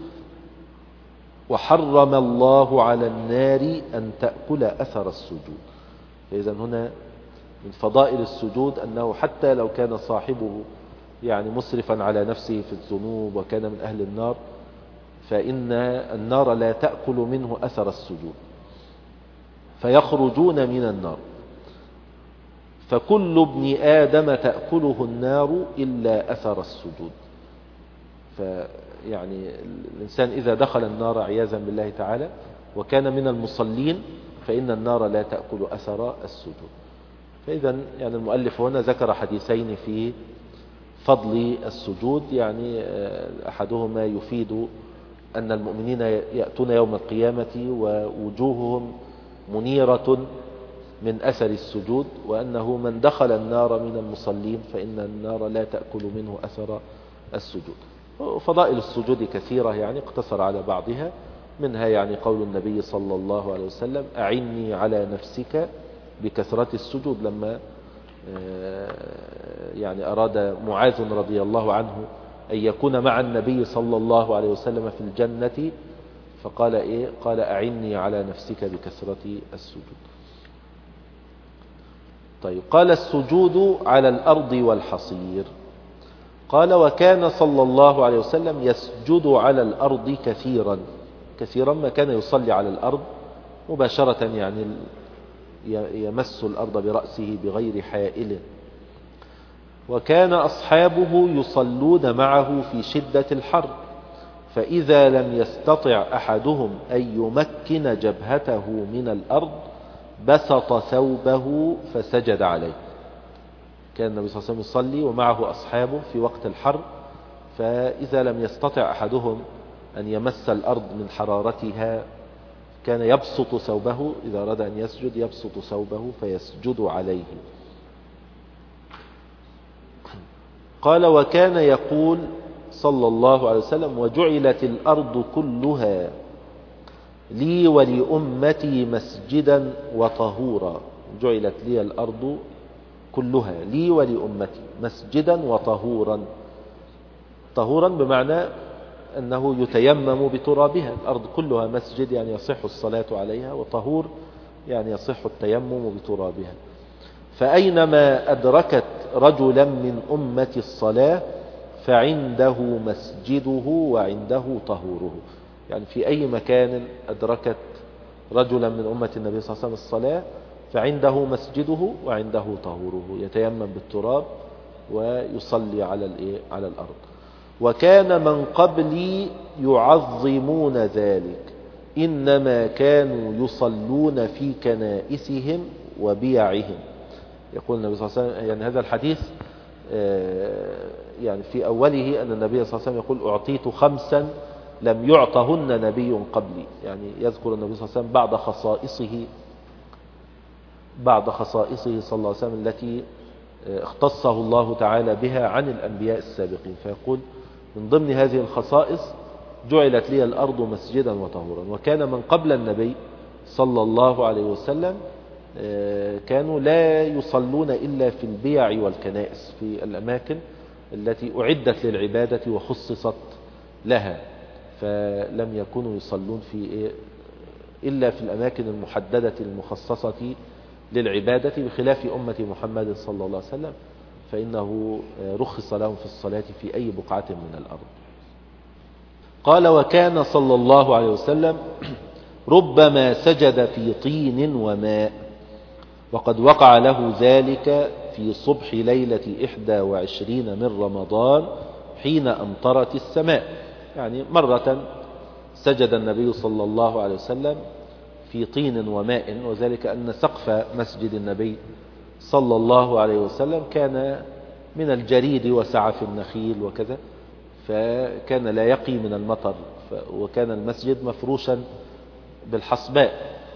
وحرم الله على النار أن تأكل أثر السجود. فإذا هنا من فضائل السجود أنه حتى لو كان صاحبه يعني مسرفا على نفسه في الذنوب وكان من أهل النار، فإن النار لا تأكل منه أثر السجود، فيخرجون من النار. فكل ابن آدم تأكله النار إلا أثر السجود. فيعني الإنسان إذا دخل النار عياذا بالله تعالى وكان من المصلين فإن النار لا تأكل أثر السجود. فإذا يعني المؤلف هنا ذكر حديثين في فضل السجود، يعني أحدهما يفيد أن المؤمنين يأتون يوم القيامة ووجوههم منيرة من أثر السجود، وأنه من دخل النار من المصلين فإن النار لا تأكل منه أثر السجود. فضائل السجود كثيرة، يعني اقتصر على بعضها، منها يعني قول النبي صلى الله عليه وسلم: أعني على نفسك بكثرة السجود، لما يعني أراد معاذ رضي الله عنه أن يكون مع النبي صلى الله عليه وسلم في الجنة، فقال إيه؟ قال: أعني على نفسك بكثرة السجود. طيب، قال: السجود على الأرض والحصير. قال: وكان صلى الله عليه وسلم يسجد على الأرض كثيرا كثيرا ما كان يصلي على الأرض مباشرة، يعني يمس الأرض برأسه بغير حائل. وكان أصحابه يصلون معه في شدة الحر، فإذا لم يستطع أحدهم أن يمكن جبهته من الأرض بسط ثوبه فسجد عليه. كان النبي صلى الله عليه وسلم يصلي ومعه أصحابه في وقت الحر، فإذا لم يستطع أحدهم أن يمس الأرض من حرارتها كان يبسط ثوبه، إذا أراد أن يسجد يبسط ثوبه فيسجد عليه. قال: وكان يقول صلى الله عليه وسلم: وجعلت الأرض كلها لي ولأمتي مسجدا وطهورا. جعلت لي الأرض كلها لي ولأمتي مسجدا وطهورا. طهورا بمعنى أنه يتيمم بترابها. الأرض كلها مسجد يعني يصح الصلاة عليها، وطهور يعني يصح التيمم بترابها. فأينما أدركت رجلا من أمة الصلاة فعنده مسجده وعنده طهوره. يعني في أي مكان أدركت رجلا من أمة النبي صلى الله عليه وسلم الصلاة فعنده مسجده وعنده طهوره، يتيمم بالتراب ويصلي على على الأرض. وكان من قبلي يعظمون ذلك، إنما كانوا يصلون في كنائسهم وبيعهم. يقول النبي صلى الله عليه وسلم، يعني هذا الحديث يعني في أوله أن النبي صلى الله عليه وسلم يقول: أعطيت خمسا لم يعطهن نبي قبلي. يعني يذكر النبي صلى الله عليه وسلم بعض خصائصه بعض خصائصه صلى الله عليه وسلم التي اختصه الله تعالى بها عن الأنبياء السابقين، فيقول: من ضمن هذه الخصائص جعلت لي الأرض مسجدا وطهورا. وكان من قبل النبي صلى الله عليه وسلم كانوا لا يصلون إلا في البيع والكنائس، في الأماكن التي أعدت للعبادة وخصصت لها، فلم يكونوا يصلون في إلا في الأماكن المحددة المخصصة للعبادة، بخلاف أمة محمد صلى الله عليه وسلم فإنه رخص لهم في الصلاة في أي بقعة من الأرض. قال: وكان صلى الله عليه وسلم ربما سجد في طين وماء، وقد وقع له ذلك في صبح ليلة إحدى وعشرين من رمضان حين أمطرت السماء. يعني مرة سجد النبي صلى الله عليه وسلم في طين وماء، وذلك أن سقف مسجد النبي صلى الله عليه وسلم كان من الجريد وسعف النخيل وكذا، فكان لا يقي من المطر، وكان المسجد مفروشا بالحصباء.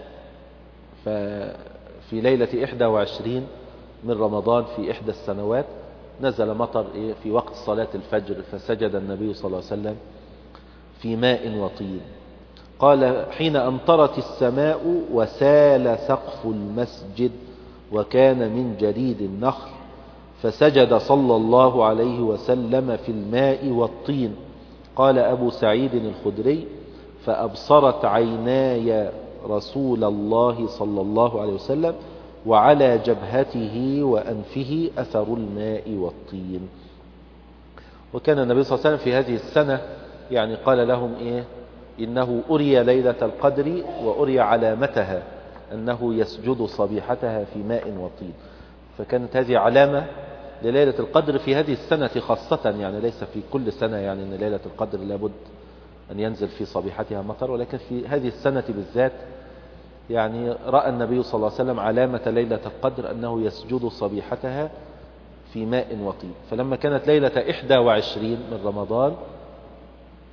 ففي ليلة إحدى وعشرين من رمضان في إحدى السنوات نزل مطر في وقت صلاة الفجر، فسجد النبي صلى الله عليه وسلم في ماء وطين. قال: حين أمطرت السماء وسال سقف المسجد وكان من جريد النخل، فسجد صلى الله عليه وسلم في الماء والطين. قال أبو سعيد الخدري: فأبصرت عيناي رسول الله صلى الله عليه وسلم وعلى جبهته وأنفه أثر الماء والطين. وكان النبي صلى الله عليه وسلم في هذه السنة يعني قال لهم إيه؟ إنه أري ليلة القدر وأري علامتها أنه يسجد صبيحتها في ماء وطين، فكانت هذه علامة لليلة القدر في هذه السنة خاصة، يعني ليس في كل سنة، يعني أن ليلة القدر لابد أن ينزل في صبيحتها مطر، ولكن في هذه السنة بالذات يعني رأى النبي صلى الله عليه وسلم علامة ليلة القدر أنه يسجد صبيحتها في ماء وطين. فلما كانت ليلة إحدى وعشرين من رمضان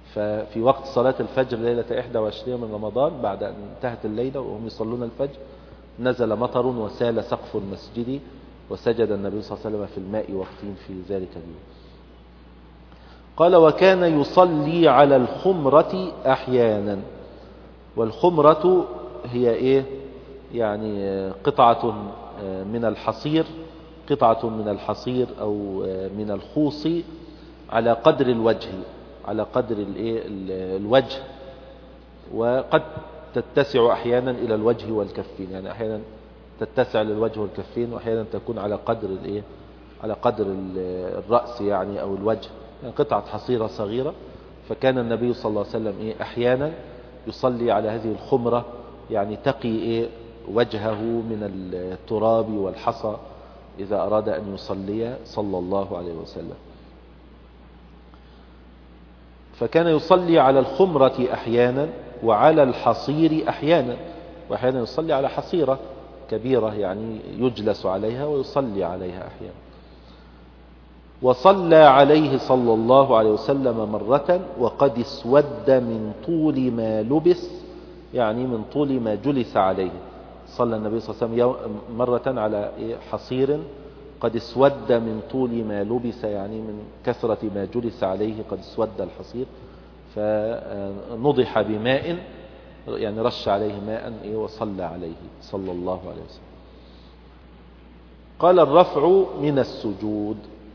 ففي وقت صلاة الفجر ليلة إحدى وعشرين من رمضان بعد أن انتهت الليلة وهم يصلون الفجر نزل مطر وسال سقف المسجد وسجد النبي صلى الله عليه وسلم في الماء وقتين في ذلك اليوم. قال وكان يصلي على الخمرة أحيانا. والخمرة هي إيه؟ يعني قطعة من الحصير قطعة من الحصير أو من الخوص على قدر الوجه على قدر الإيه الوجه، وقد تتسع أحيانا إلى الوجه والكفين، يعني أحيانا تتسع للوجه والكفين وأحيانا تكون على قدر الإيه على قدر الرأس يعني أو الوجه، يعني قطعة حصيرة صغيرة. فكان النبي صلى الله عليه وسلم إيه أحيانا يصلي على هذه الخمرة، يعني تقي إيه وجهه من التراب والحصى إذا أراد أن يصلي صلى الله عليه وسلم. فكان يصلي على الخمرة أحيانا وعلى الحصير أحيانا، وأحيانا يصلي على حصيرة كبيرة يعني يجلس عليها ويصلي عليها أحيانا. وصلى عليه صلى الله عليه وسلم مرة وقد اسود من طول ما لبس، يعني من طول ما جلس عليه. صلى النبي صلى الله عليه وسلم مرة على حصير قد اسود من طول ما لبس، يعني من كثرة ما جلس عليه قد اسود الحصير، فنضح بماء يعني رش عليه ماء وصلى عليه صلى الله عليه وسلم. قال الرفع من السجود.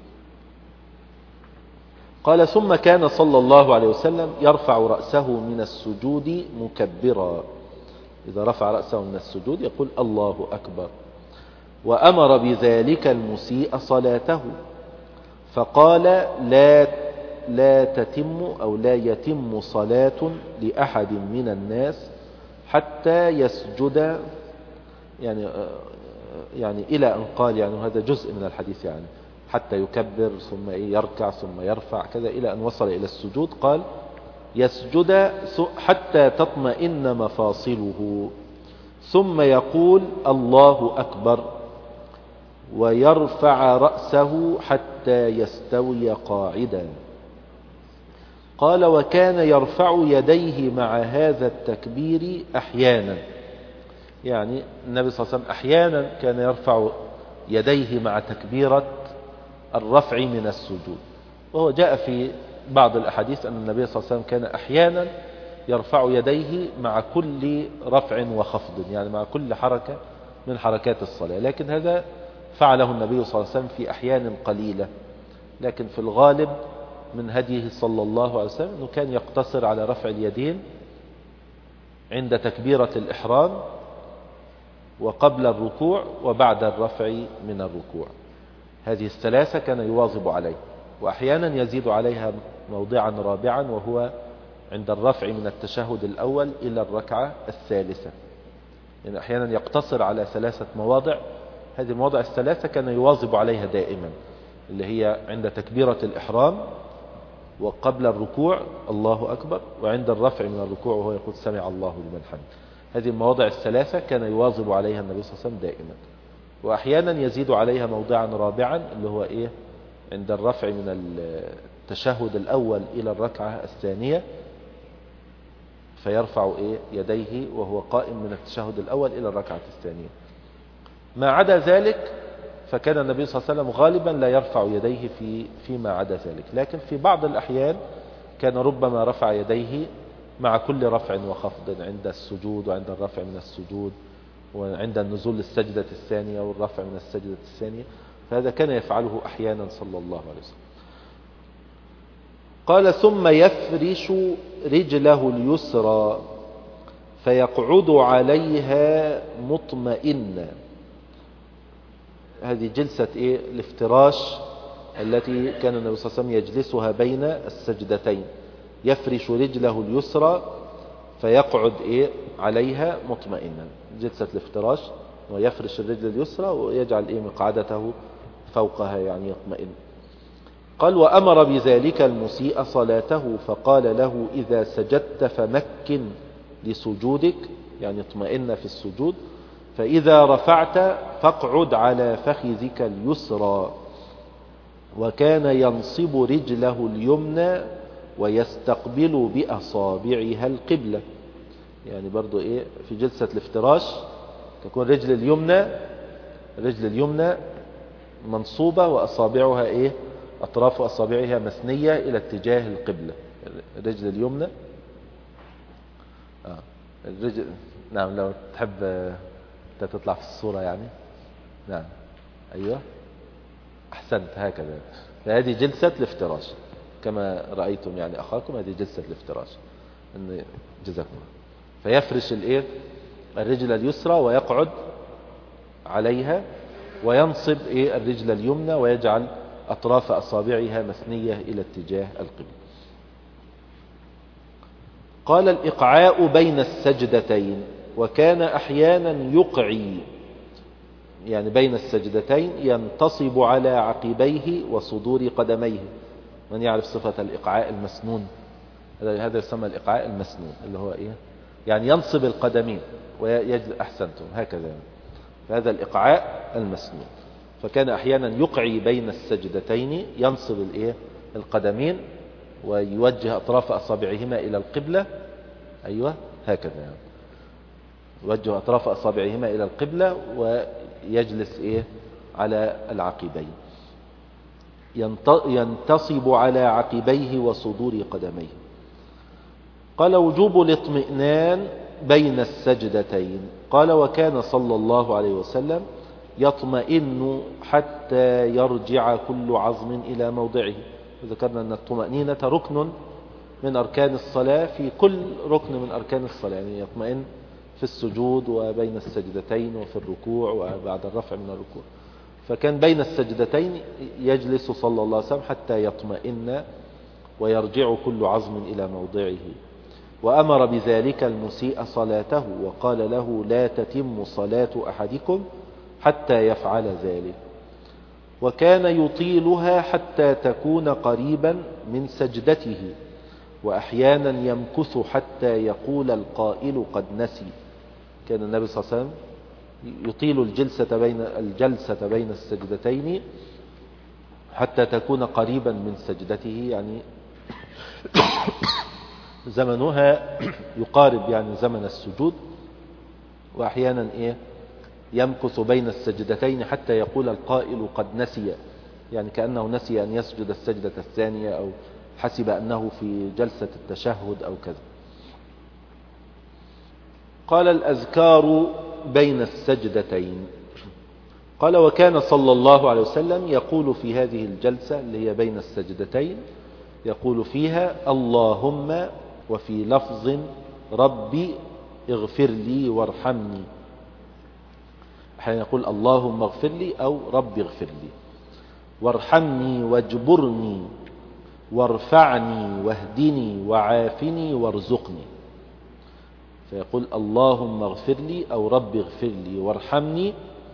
قال ثم كان صلى الله عليه وسلم يرفع رأسه من السجود مكبرا، إذا رفع رأسه من السجود يقول الله أكبر. وأمر بذلك المسيء صلاته فقال لا لا تتم أو لا يتم صلاة لأحد من الناس حتى يسجد، يعني يعني إلى أن قال، يعني هذا جزء من الحديث، يعني حتى يكبر ثم يركع ثم يرفع كذا إلى أن وصل إلى السجود. قال يسجد حتى تطمئن مفاصله ثم يقول الله أكبر ويرفع رأسه حتى يستوي قاعدا. قال وكان يرفع يديه مع هذا التكبير أحيانا، يعني النبي صلى الله عليه وسلم أحيانا كان يرفع يديه مع تكبيرة الرفع من السجود. وهو جاء في بعض الأحاديث أن النبي صلى الله عليه وسلم كان أحيانا يرفع يديه مع كل رفع وخفض، يعني مع كل حركة من حركات الصلاة، لكن هذا فعله النبي صلى الله عليه وسلم في أحيان قليلة. لكن في الغالب من هديه صلى الله عليه وسلم أنه كان يقتصر على رفع اليدين عند تكبيرة الإحرام وقبل الركوع وبعد الرفع من الركوع. هذه الثلاثة كان يواظب عليه، وأحيانا يزيد عليها موضعا رابعا وهو عند الرفع من التشهد الأول إلى الركعة الثالثة، يعني أحيانا يقتصر على ثلاثة مواضع. هذه المواضع الثلاثة كان يواظب عليها دائما، اللي هي عند تكبيرة الإحرام وقبل الركوع الله أكبر، وعند الرفع من الركوع وهو يقول سمع الله لمن حمده. هذه المواضع الثلاثة كان يواظب عليها النبي صلى الله عليه وسلم دائما، وأحيانا يزيد عليها موضعا رابعا اللي هو إيه عند الرفع من التشهد الأول إلى الركعة الثانية، فيرفع إيه يديه وهو قائم من التشهد الأول إلى الركعة الثانية. ما عدا ذلك فكان النبي صلى الله عليه وسلم غالبا لا يرفع يديه في فيما عدا ذلك، لكن في بعض الأحيان كان ربما رفع يديه مع كل رفع وخفض عند السجود وعند الرفع من السجود وعند النزول للسجدة الثانية والرفع من السجدة الثانية، فهذا كان يفعله أحيانا صلى الله عليه وسلم. قال ثم يفرش رجله اليسرى فيقعد عليها مطمئنا. هذه جلسة إيه الافتراش التي كان النبي صلى الله عليه وسلم يجلسها بين السجدتين. يفرش رجله اليسرى فيقعد إيه عليها مطمئنا، جلسة الافتراش ويفرش الرجل اليسرى ويجعل إيه مقعدته فوقها يعني يطمئن. قال وأمر بذلك المسيء صلاته فقال له إذا سجدت فمكن لسجودك، يعني اطمئن في السجود، فإذا رفعت فاقعد على فخذك اليسرى. وكان ينصب رجله اليمنى ويستقبل بأصابعها القبلة. يعني برضو إيه في جلسة الافتراش تكون رجل اليمنى رجل اليمنى منصوبة وأصابعها إيه أطراف أصابعها مثنية إلى اتجاه القبلة. الرجل اليمنى آه. الرجل نعم لو تحب تطلع في الصورة يعني. نعم أيوة أحسنت هكذا. فهذه جلسة الافتراش كما رأيتم يعني أخاكم، هذه جلسة الافتراش إن جزاكم الله. فيفرش الإيه الرجل اليسرى ويقعد عليها وينصب إيه الرجل اليمنى ويجعل أطراف أصابعها مثنية إلى اتجاه القبلة. قال الإقعاء بين السجدتين، وكان أحيانا يقعي يعني بين السجدتين ينتصب على عقبيه وصدور قدميه. من يعرف صفة الإقعاء المسنون؟ هذا يسمى الإقعاء المسنون اللي هو إيه يعني ينصب القدمين ويجلس. أحسنتم هكذا يعني. فهذا الإقعاء المسنون. فكان أحيانا يقعي بين السجدتين ينصب الإيه القدمين ويوجه أطراف أصابعهما إلى القبلة. أيوة هكذا يعني. يوجه أطراف أصابعهما إلى القبلة ويجلس إيه على العقبين. ينتصب على عقبيه وصدور قدميه. قال وجوب الاطمئنان بين السجدتين. قال وكان صلى الله عليه وسلم يطمئن حتى يرجع كل عظم إلى موضعه. ذكرنا أن الطمأنينة ركن من أركان الصلاة في كل ركن من أركان الصلاة، يعني يطمئن في السجود وبين السجدتين وفي الركوع وبعد الرفع من الركوع. فكان بين السجدتين يجلس صلى الله عليه وسلم حتى يطمئن ويرجع كل عظم إلى موضعه. وأمر بذلك المسيء صلاته وقال له لا تتم صلاة أحدكم حتى يفعل ذلك. وكان يطيلها حتى تكون قريبا من سجدته، وأحيانا يمكث حتى يقول القائل قد نسي. كان النبي صلى الله عليه وسلم يطيل الجلسة بين الجلسة بين السجدتين حتى تكون قريبا من سجدته، يعني زمنها يقارب يعني زمن السجود. وأحيانا إيه يمكث بين السجدتين حتى يقول القائل قد نسي، يعني كأنه نسي أن يسجد السجدة الثانية أو حسب أنه في جلسة التشهد أو كذا. قال الأذكار بين السجدتين. قال وكان صلى الله عليه وسلم يقول في هذه الجلسة اللي هي بين السجدتين يقول فيها اللهم، وفي لفظ ربي اغفر لي وارحمني. أحيانا يقول اللهم اغفر لي أو ربي اغفر لي، وارحمني واجبرني وارفعني واهدني وعافني وارزقني. فيقول اللهم اغفر لي أو ربي اغفر لي وارحمني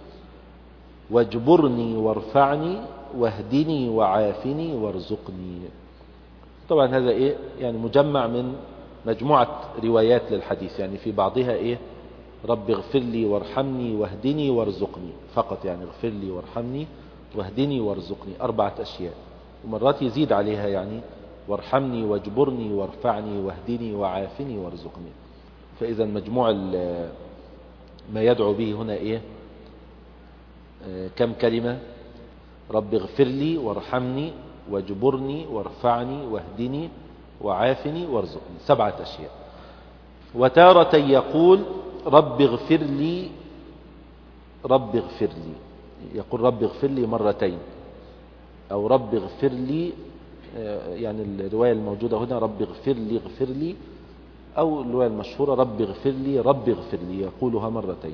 واجبرني وارفعني واهدني وعافني وارزقني. طبعا هذا إيه يعني مجمع من مجموعة روايات للحديث، يعني في بعضها إيه رب اغفر لي وارحمني واهدني وارزقني فقط، يعني اغفر لي وارحمني واهدني وارزقني أربعة أشياء. ومرات يزيد عليها يعني وارحمني واجبرني وارفعني واهدني وعافني وارزقني. فإذا مجموع ما يدعو به هنا إيه آه كم كلمة؟ رب اغفر لي وارحمني واجبرني وارفعني واهدني وعافني وارزقني، سبعة أشياء. وتارة يقول رب اغفر لي رب اغفر لي، يقول رب اغفر لي مرتين، أو رب اغفر لي يعني الرواية الموجودة هنا رب اغفر لي اغفر لي، أو الرواية المشهورة رب اغفر لي رب اغفر لي، يقولها مرتين.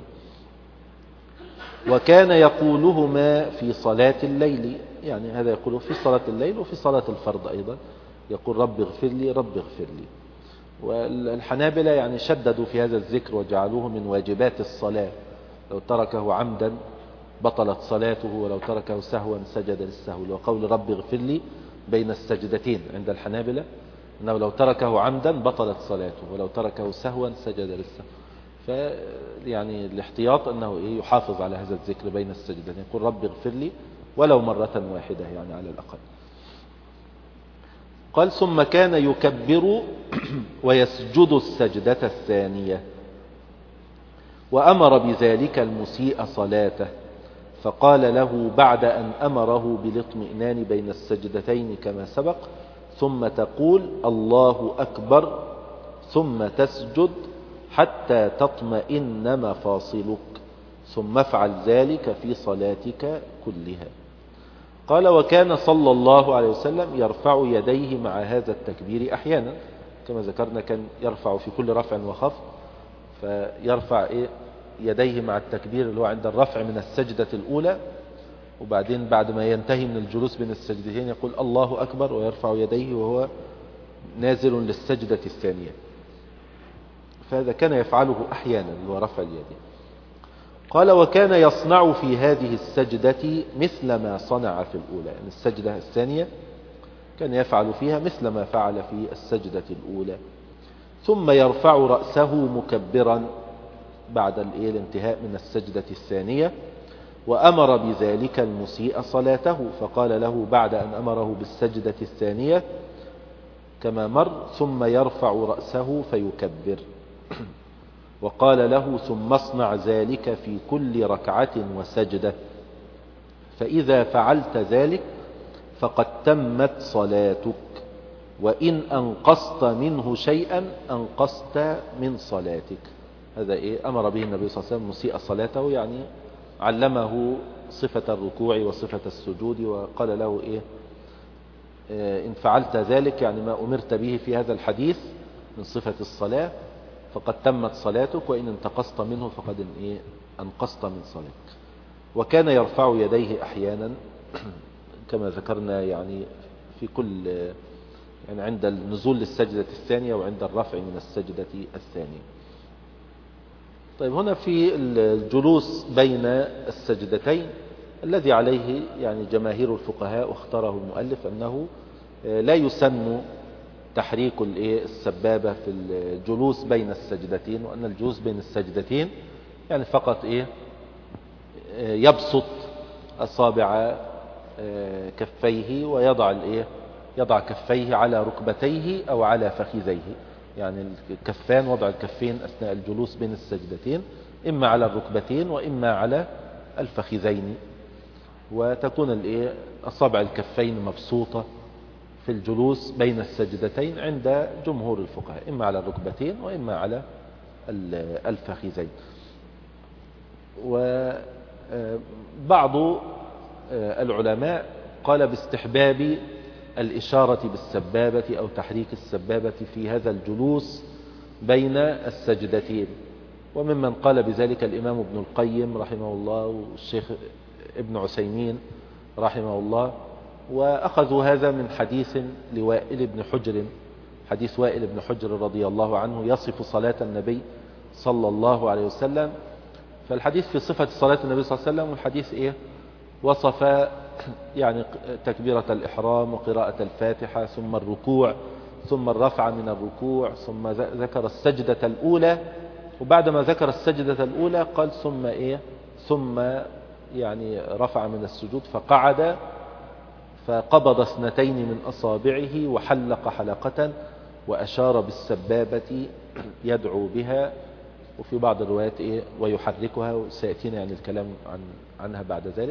وكان يقولهما في صلاة الليل، يعني هذا يقوله في صلاة الليل وفي صلاة الفرض أيضا، يقول رب اغفر لي رب اغفر لي. والحنابلة يعني شددوا في هذا الذكر وجعلوه من واجبات الصلاة، لو تركه عمدا بطلت صلاته، ولو تركه سهوا سجد للسهو. وقول رب اغفر لي بين السجدتين عند الحنابلة أنه لو تركه عمدا بطلت صلاته، ولو تركه سهوا سجد للسهو. فيعني الاحتياط أنه إيه يحافظ على هذا الذكر بين السجدتين، يقول رب اغفر لي ولو مرة واحدة يعني على الأقل. قال ثم كان يكبر ويسجد السجدة الثانية، وأمر بذلك المسيء صلاته، فقال له بعد أن أمره بالاطمئنان بين السجدتين كما سبق: ثم تقول الله أكبر ثم تسجد حتى تطمئن مفاصلك، ثم افعل ذلك في صلاتك كلها. قال وكان صلى الله عليه وسلم يرفع يديه مع هذا التكبير أحيانا، كما ذكرنا كان يرفع في كل رفع وخفض، فيرفع إيه يديه مع التكبير اللي هو عند الرفع من السجدة الأولى، وبعدين بعد ما ينتهي من الجلوس بين السجدتين يقول الله أكبر ويرفع يديه وهو نازل للسجدة الثانية. فهذا كان يفعله أحيانا اللي هو رفع اليدين. قال وكان يصنع في هذه السجدة مثل ما صنع في الأولى، يعني السجدة الثانية كان يفعل فيها مثل ما فعل في السجدة الأولى. ثم يرفع رأسه مكبرا بعد الانتهاء من السجدة الثانية، وأمر بذلك المسيء صلاته، فقال له بعد أن أمره بالسجدة الثانية كما مر: ثم يرفع رأسه فيكبر. وقال له: ثم اصنع ذلك في كل ركعة وسجدة، فإذا فعلت ذلك فقد تمت صلاتك، وإن أنقصت منه شيئا أنقصت من صلاتك. هذا إيه أمر به النبي صلى الله عليه وسلم مسيء صلاته، يعني علمه صفة الركوع وصفة السجود، وقال له إيه إن فعلت ذلك يعني ما أمرت به في هذا الحديث من صفة الصلاة فقد تمت صلاتك، وإن انتقصت منه فقد إيه أنقصت من صلاتك. وكان يرفع يديه أحيانا كما ذكرنا يعني في كل يعني عند النزول للسجدة الثانية وعند الرفع من السجدة الثانية. طيب هنا في الجلوس بين السجدتين الذي عليه يعني جماهير الفقهاء واختاره المؤلف أنه لا يسن تحريك السبابة في الجلوس بين السجدتين، وأن الجلوس بين السجدتين يعني فقط إيه يبسط أصابع كفيه ويضع الإيه يضع كفيه على ركبتيه أو على فخذيه، يعني الكفان وضع الكفين أثناء الجلوس بين السجدتين إما على الركبتين وإما على الفخذين، وتكون الإيه أصابع الكفين مبسوطة في الجلوس بين السجدتين عند جمهور الفقهاء، إما على الركبتين وإما على الفخذين. وبعض العلماء قال باستحباب الإشارة بالسبابة أو تحريك السبابة في هذا الجلوس بين السجدتين، وممن قال بذلك الإمام ابن القيم رحمه الله والشيخ ابن عثيمين رحمه الله. وأخذوا هذا من حديث لوائل بن حجر، حديث وائل بن حجر رضي الله عنه يصف صلاة النبي صلى الله عليه وسلم. فالحديث في صفة صلاة النبي صلى الله عليه وسلم، والحديث إيه وصف يعني تكبيرة الإحرام وقراءة الفاتحة ثم الركوع ثم الرفع من الركوع، ثم ذكر السجدة الأولى، وبعدما ذكر السجدة الأولى قال ثم إيه ثم يعني رفع من السجود فقعد فقبض اثنتين من أصابعه وحلق حلقة وأشار بالسبابة يدعو بها، وفي بعض الروايات إيه ويحركها، وسيأتينا يعني الكلام عن عنها بعد ذلك.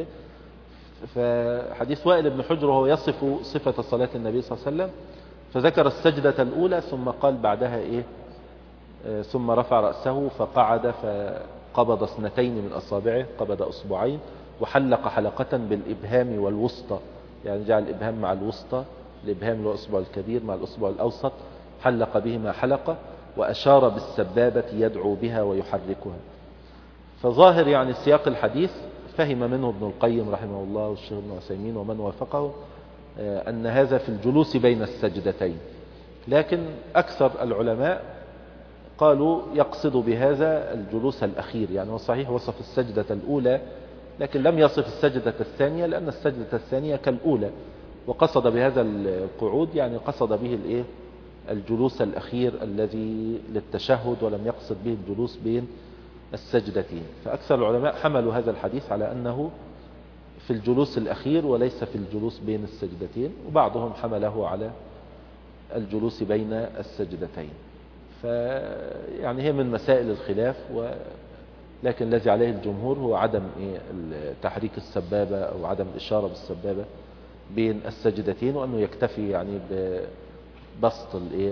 فحديث وائل بن حجر وهو يصف صفة صلاة النبي صلى الله عليه وسلم، فذكر السجدة الأولى ثم قال بعدها إيه آه ثم رفع رأسه فقعد فقبض اثنتين من أصابعه، قبض أصبعين، وحلق حلقة بالإبهام والوسطى، يعني جعل الإبهام مع الوسطى، الإبهام اللي هو الأصبع الكبير مع الأصبع الأوسط، حلق بهما حلقة، وأشار بالسبابة يدعو بها ويحركها. فظاهر يعني سياق الحديث فهم منه ابن القيم رحمه الله والشيخ ابن عثيمين ومن وافقه أن هذا في الجلوس بين السجدتين، لكن أكثر العلماء قالوا يقصد بهذا الجلوس الأخير، يعني هو صحيح وصف السجدة الأولى لكن لم يصف السجدة الثانية، لأن السجدة الثانية كالأولى، وقصد بهذا القعود يعني قصد به الإيه الجلوس الأخير الذي للتشهد، ولم يقصد به الجلوس بين السجدتين. فأكثر العلماء حملوا هذا الحديث على أنه في الجلوس الأخير وليس في الجلوس بين السجدتين، وبعضهم حمله على الجلوس بين السجدتين. فيعني هي من مسائل الخلاف، ولكن الذي عليه الجمهور هو عدم تحريك السبابة أو عدم الإشارة بالسبابة بين السجدتين، وأنه يكتفي يعني ببسط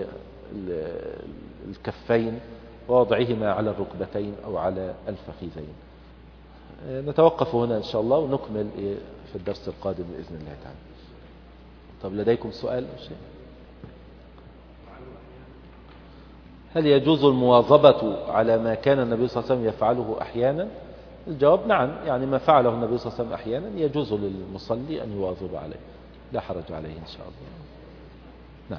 الكفين ووضعهما على الركبتين أو على الفخذين. نتوقف هنا إن شاء الله ونكمل في الدرس القادم بإذن الله تعالى. طب لديكم سؤال أو شيء؟ هل يجوز المواظبة على ما كان النبي صلى الله عليه وسلم يفعله أحيانا؟ الجواب نعم، يعني ما فعله النبي صلى الله عليه وسلم أحيانا يجوز للمصلي أن يواظب عليه، لا حرج عليه إن شاء الله. نعم،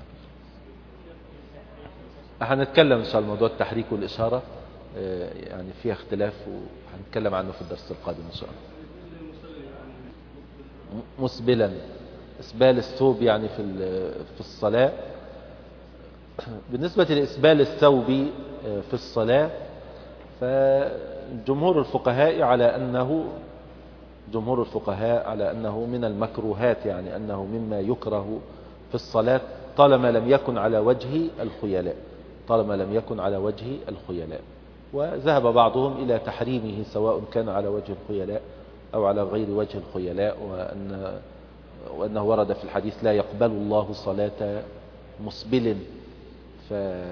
هنتكلم إن شاء الله موضوع التحريك والإشارة، يعني فيها اختلاف وهنتكلم عنه في الدرس القادم إن شاء الله. مسبلا، إسبال الثوب يعني في في الصلاة. بالنسبة لإسبال الثوب في الصلاة، فجمهور الفقهاء على أنه جمهور الفقهاء على أنه من المكروهات، يعني أنه مما يكره في الصلاة طالما لم يكن على وجه الخيلاء طالما لم يكن على وجه الخيلاء وذهب بعضهم إلى تحريمه سواء كان على وجه الخيلاء أو على غير وجه الخيلاء، وأن وأنه ورد في الحديث لا يقبل الله صلاة مسبل. ف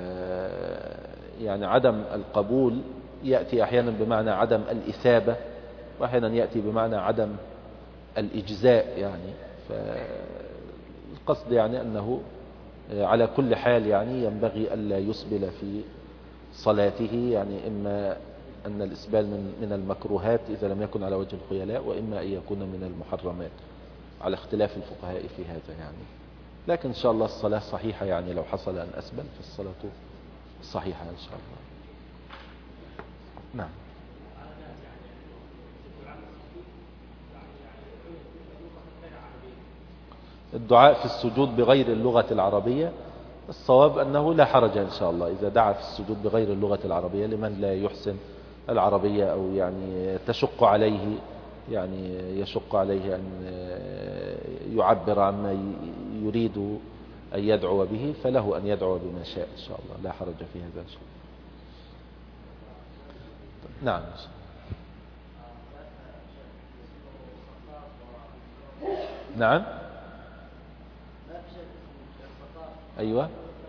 يعني عدم القبول يأتي أحيانا بمعنى عدم الإثابة، وأحيانا يأتي بمعنى عدم الإجزاء. يعني فالقصد يعني أنه على كل حال يعني ينبغي ألا يسبل في صلاته، يعني إما أن الإسبال من من المكروهات إذا لم يكن على وجه الخيلاء، وإما أن يكون من المحرمات على اختلاف الفقهاء في هذا يعني. لكن إن شاء الله الصلاة صحيحة، يعني لو حصل أن أسبل فالصلاة صحيحة إن شاء الله. نعم. الدعاء في السجود بغير اللغة العربية، الصواب أنه لا حرج إن شاء الله إذا دعا في السجود بغير اللغة العربية لمن لا يحسن العربية أو يعني تشق عليه يعني يشق عليه أن يعبر عما يريد أن يدعو به، فله أن يدعو بما شاء إن شاء الله، لا حرج في هذا إن شاء الله. نعم. نعم. أيوة.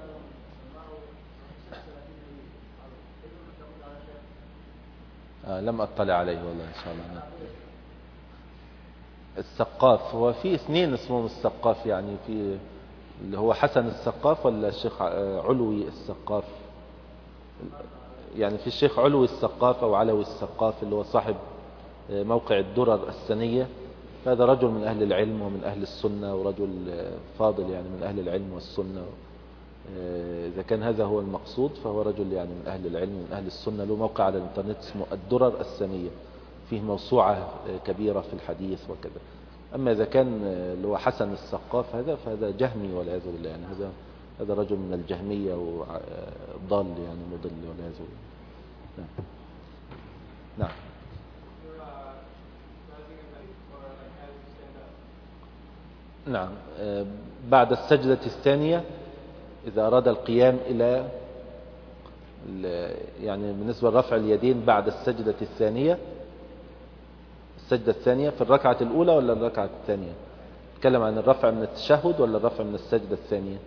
آه لم أطلع عليه والله إن شاء الله. السقاف، هو في اثنين اسمهم السقاف، يعني في اللي هو حسن السقاف ولا الشيخ علوي السقاف. يعني في الشيخ علوي السقاف أو علوي السقاف اللي هو صاحب موقع الدرر السنية، هذا رجل من أهل العلم ومن أهل السنة ورجل فاضل يعني من أهل العلم والسنة. إذا كان هذا هو المقصود فهو رجل يعني من أهل العلم من أهل السنة، له موقع على الإنترنت اسمه الدرر السنية، فيه موسوعة كبيرة في الحديث وكذا. أما إذا كان اللي هو حسن السقاف هذا فهذا جهمي والعياذ بالله، يعني هذا هذا رجل من الجهمية وضال يعني مضل والعياذ بالله. نعم. نعم. نعم. بعد السجدة الثانية إذا أراد القيام إلى يعني بالنسبة لرفع اليدين بعد السجدة الثانية، السجدة الثانية في الركعة الأولى ولا الركعة الثانية؟ نتكلم عن الرفع من التشهد ولا الرفع من السجدة الثانية؟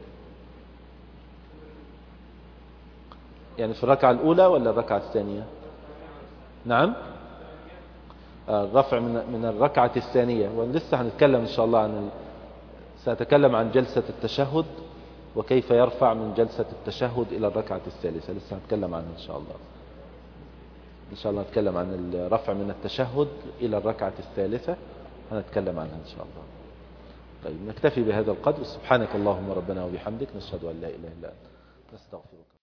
يعني في الركعة الأولى ولا الركعة الثانية؟ نعم. الرفع من من الركعة الثانية، ولسه هنتكلم إن شاء الله عن ال... سأتكلم عن جلسة التشهد وكيف يرفع من جلسة التشهد إلى الركعة الثالثة، لسه هنتكلم عنه إن شاء الله. إن شاء الله نتكلم عن الرفع من التشهد إلى الركعة الثالثة، هنتكلم عنها إن شاء الله. طيب نكتفي بهذا القدر. سبحانك اللهم ربنا وبحمدك، نشهد أن لا إله إلا أنت، نستغفرك.